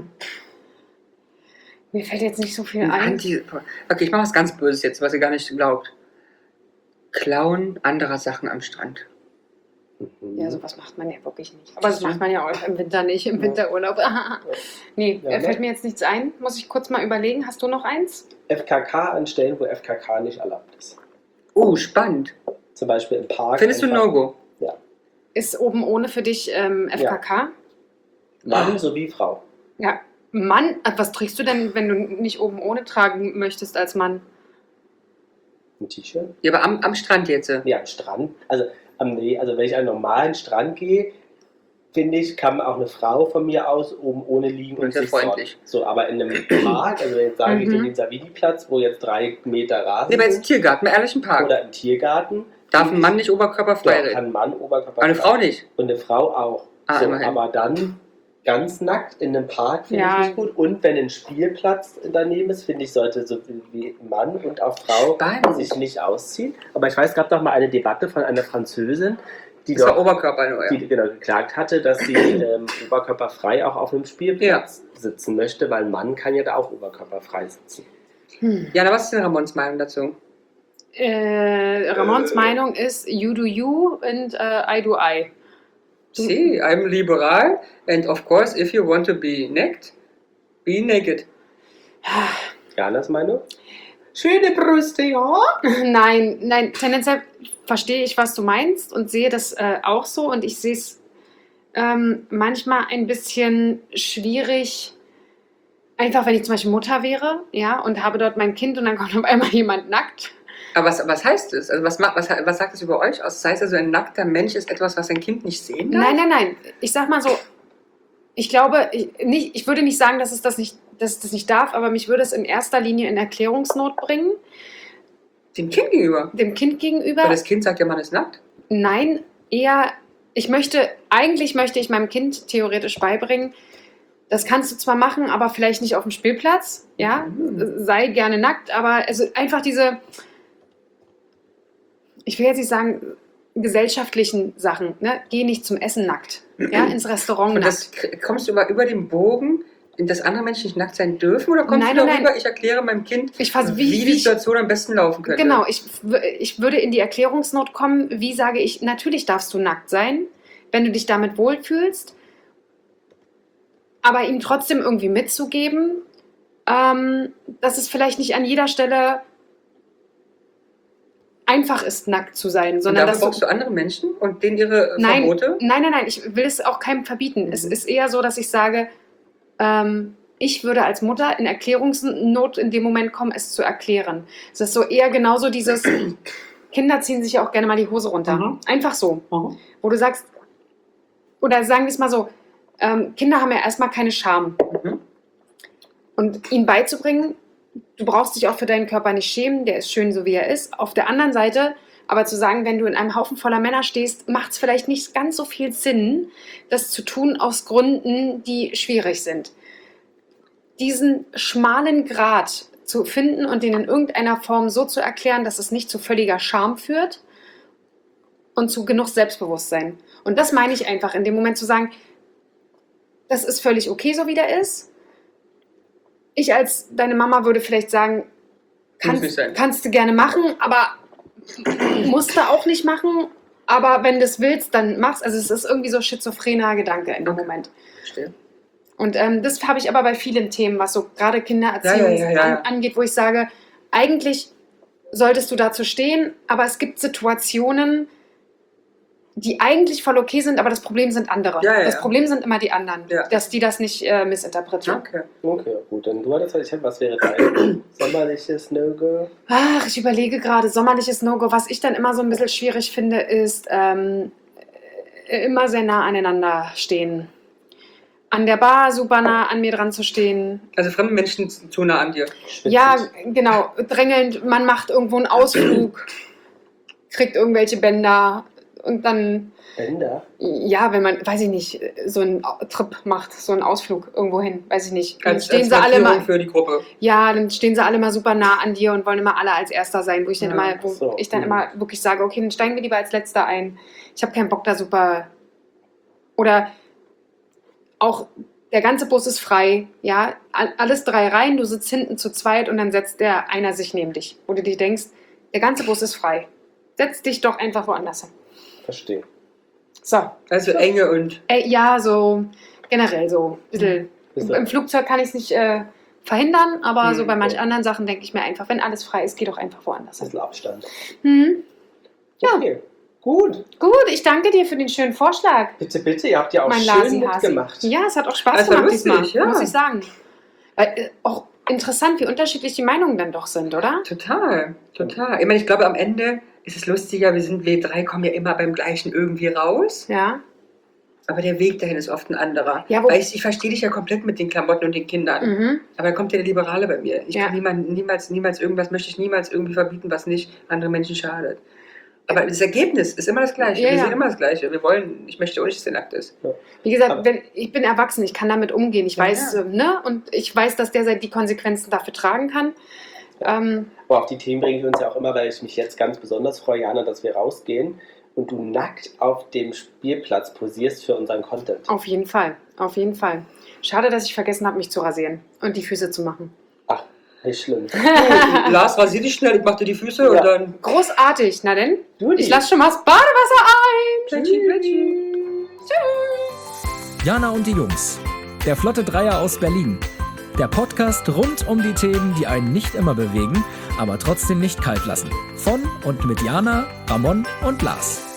Mir fällt jetzt nicht so viel ein. Okay, ich mache was ganz Böses jetzt, was ihr gar nicht glaubt. Klauen anderer Sachen am Strand. Ja, sowas macht man ja wirklich nicht. Aber das macht man ja auch im Winter nicht, im Ja. Winterurlaub. Nee, Ja, fällt ne? mir jetzt nichts ein. Muss ich kurz mal überlegen. Hast du noch eins? FKK an Stellen, wo FKK nicht erlaubt ist. Oh, spannend. Zum Beispiel im Park. Findest du ein einfach No-Go? Ist oben ohne für dich FKK? Mann sowie Frau. Ja. Mann, was trägst du denn, wenn du nicht oben ohne tragen möchtest als Mann? Ein T-Shirt? Ja, aber am Strand jetzt. Nee, am Strand. Also wenn ich an einen normalen Strand gehe, finde ich, kann auch eine Frau von mir aus oben ohne liegen und Sehr sich freundlich. sonnen. So, aber in einem Park, also jetzt sage ich den Savini-Platz, wo jetzt 3 Meter Rasen Nee, aber jetzt sind, Tiergarten, im ehrlichen Park. oder im Tiergarten, Darf ein Mann nicht oberkörperfrei ja, reden? kann ein Mann Oberkörper Aber eine Frau nicht. und eine Frau auch. Ah, so, immerhin. aber dann ganz nackt in einem Park finde Ja. ich nicht gut. Und wenn ein Spielplatz daneben ist, finde ich, sollte so wie Mann und auch Frau Spannend. sich nicht ausziehen. Aber ich weiß, es gab doch mal eine Debatte von einer Französin, die Das war doch Oberkörper nur, ja. die genau geklagt hatte, dass sie oberkörperfrei auch auf einem Spielplatz sitzen möchte, weil ein Mann kann ja da auch oberkörperfrei sitzen. Jana, was ist denn Ramons Meinung dazu? Ramons Meinung ist you do you and I do I. See, I'm liberal and of course if you want to be naked, be naked. Janas Meinung? Schöne Brüste, ja. Nein, tendenziell verstehe ich, was du meinst und sehe das auch so. Und ich sehe es manchmal ein bisschen schwierig, einfach wenn ich zum Beispiel Mutter wäre, ja, und habe dort mein Kind und dann kommt auf einmal jemand nackt. Aber was heißt das? Also was sagt das über euch aus? Das heißt also, ein nackter Mensch ist etwas, was ein Kind nicht sehen darf? Nein. Ich sag mal so, ich glaube, ich würde nicht sagen, dass es das nicht darf, aber mich würde es in erster Linie in Erklärungsnot bringen. Dem Kind gegenüber? Dem Kind gegenüber. Weil das Kind sagt, der Mann ist nackt? Nein, eher, eigentlich möchte ich meinem Kind theoretisch beibringen, das kannst du zwar machen, aber vielleicht nicht auf dem Spielplatz, ja, sei gerne nackt, aber also einfach diese, ich will jetzt nicht sagen, gesellschaftlichen Sachen, ne? Geh nicht zum Essen nackt, ja, ins Restaurant Und nackt. das kommst du über den Bogen, dass andere Menschen nicht nackt sein dürfen? Oder kommst Nein, du nein, darüber, ich erkläre meinem Kind, wie die Situation am besten laufen könnte? Genau, ich würde in die Erklärungsnot kommen, wie sage ich, natürlich darfst du nackt sein, wenn du dich damit wohlfühlst, aber ihm trotzdem irgendwie mitzugeben, dass es vielleicht nicht an jeder Stelle einfach ist, nackt zu sein, sondern und dass dafür brauchst du andere Menschen und denen ihre Verbote? Nein, ich will es auch keinem verbieten. Es ist eher so, dass ich sage, ich würde als Mutter in Erklärungsnot in dem Moment kommen, es zu erklären. Es ist so eher genauso dieses, Kinder ziehen sich ja auch gerne mal die Hose runter. Einfach so. Wo du sagst, oder sagen wir es mal so, Kinder haben ja erstmal keine Scham. Und ihnen beizubringen, du brauchst dich auch für deinen Körper nicht schämen, der ist schön, so wie er ist. Auf der anderen Seite aber zu sagen, wenn du in einem Haufen voller Männer stehst, macht es vielleicht nicht ganz so viel Sinn, das zu tun aus Gründen, die schwierig sind. Diesen schmalen Grat zu finden und den in irgendeiner Form so zu erklären, dass es nicht zu völliger Scham führt und zu genug Selbstbewusstsein. Und das meine ich einfach, in dem Moment zu sagen, das ist völlig okay, so wie der ist. Ich als deine Mama würde vielleicht sagen, kannst du gerne machen, aber musst du auch nicht machen. Aber wenn du es willst, dann mach's. Also es ist irgendwie so ein schizophrener Gedanke in dem Moment. Verstehe. Und das habe ich aber bei vielen Themen, was so gerade Kindererziehung angeht, wo ich sage, eigentlich solltest du dazu stehen, aber es gibt Situationen, die eigentlich voll okay sind, aber das Problem sind andere. Das Problem sind immer die anderen, dass die das nicht missinterpretieren. Okay, gut. Dann du hattest halt, was wäre dein sommerliches No-Go? Ach, ich überlege gerade, sommerliches No-Go. Was ich dann immer so ein bisschen schwierig finde, ist immer sehr nah aneinander stehen. An der Bar super nah an mir dran zu stehen. Also fremde Menschen zu nah an dir. Spitzig. Ja, genau. Drängelnd, man macht irgendwo einen Ausflug, kriegt irgendwelche Bänder und dann... Bänder? Ja, wenn man, weiß ich nicht, so einen Trip macht, so einen Ausflug irgendwo hin, weiß ich nicht. Dann Als stehen sie alle mal für die Gruppe. Ja, dann stehen sie alle mal super nah an dir und wollen immer alle als Erster sein, wo ich dann immer wirklich sage, okay, dann steigen wir lieber als Letzter ein. Ich habe keinen Bock da super... Oder auch der ganze Bus ist frei, ja, alles 3 Reihen, du sitzt hinten zu zweit und dann setzt einer sich neben dich, wo du dir denkst, der ganze Bus ist frei. Setz dich doch einfach woanders hin. Verstehe. So. Also enge und... Ja, so generell so ein bisschen. Im Flugzeug kann ich es nicht verhindern, aber so bei manchen anderen Sachen denke ich mir einfach, wenn alles frei ist, geh doch einfach woanders Ein hin. bisschen Abstand. Ja. Okay. Gut. Gut, ich danke dir für den schönen Vorschlag. Bitte, ihr habt ja auch Mein schön Lasi-Hasi. mitgemacht. Ja, es hat auch Spaß Es war gemacht lustig, diesmal, ja. muss ich sagen. Weil, auch interessant, wie unterschiedlich die Meinungen dann doch sind, oder? Total. Ich meine, ich glaube, am Ende ist es lustiger, wir 3 kommen ja immer beim Gleichen irgendwie raus. Ja. Aber der Weg dahin ist oft ein anderer. Ja, weil ich verstehe dich ja komplett mit den Klamotten und den Kindern. Aber da kommt ja der Liberale bei mir. Ich kann niemals irgendwas, möchte ich niemals irgendwie verbieten, was nicht anderen Menschen schadet. Aber das Ergebnis ist immer das Gleiche. Wir sehen immer das Gleiche. Ich möchte auch nicht, dass der nackt ist. Ja. Wie gesagt, ich bin erwachsen, ich kann damit umgehen. Ich weiß, ne? Und ich weiß, dass der die Konsequenzen dafür tragen kann. Aber auf die Themen bringen wir uns ja auch immer, weil ich mich jetzt ganz besonders freue, Jana, dass wir rausgehen und du nackt auf dem Spielplatz posierst für unseren Content. Auf jeden Fall. Schade, dass ich vergessen habe, mich zu rasieren und die Füße zu machen. Ach, nicht schlimm. Lars, rasier dich schnell, ich mach dir die Füße und dann... Großartig, na denn? Judy. Ich lasse schon mal das Badewasser ein. Plätschi. Jana und die Jungs. Der Flotte Dreier aus Berlin. Der Podcast rund um die Themen, die einen nicht immer bewegen, aber trotzdem nicht kalt lassen. Von und mit Jana, Ramon und Lars.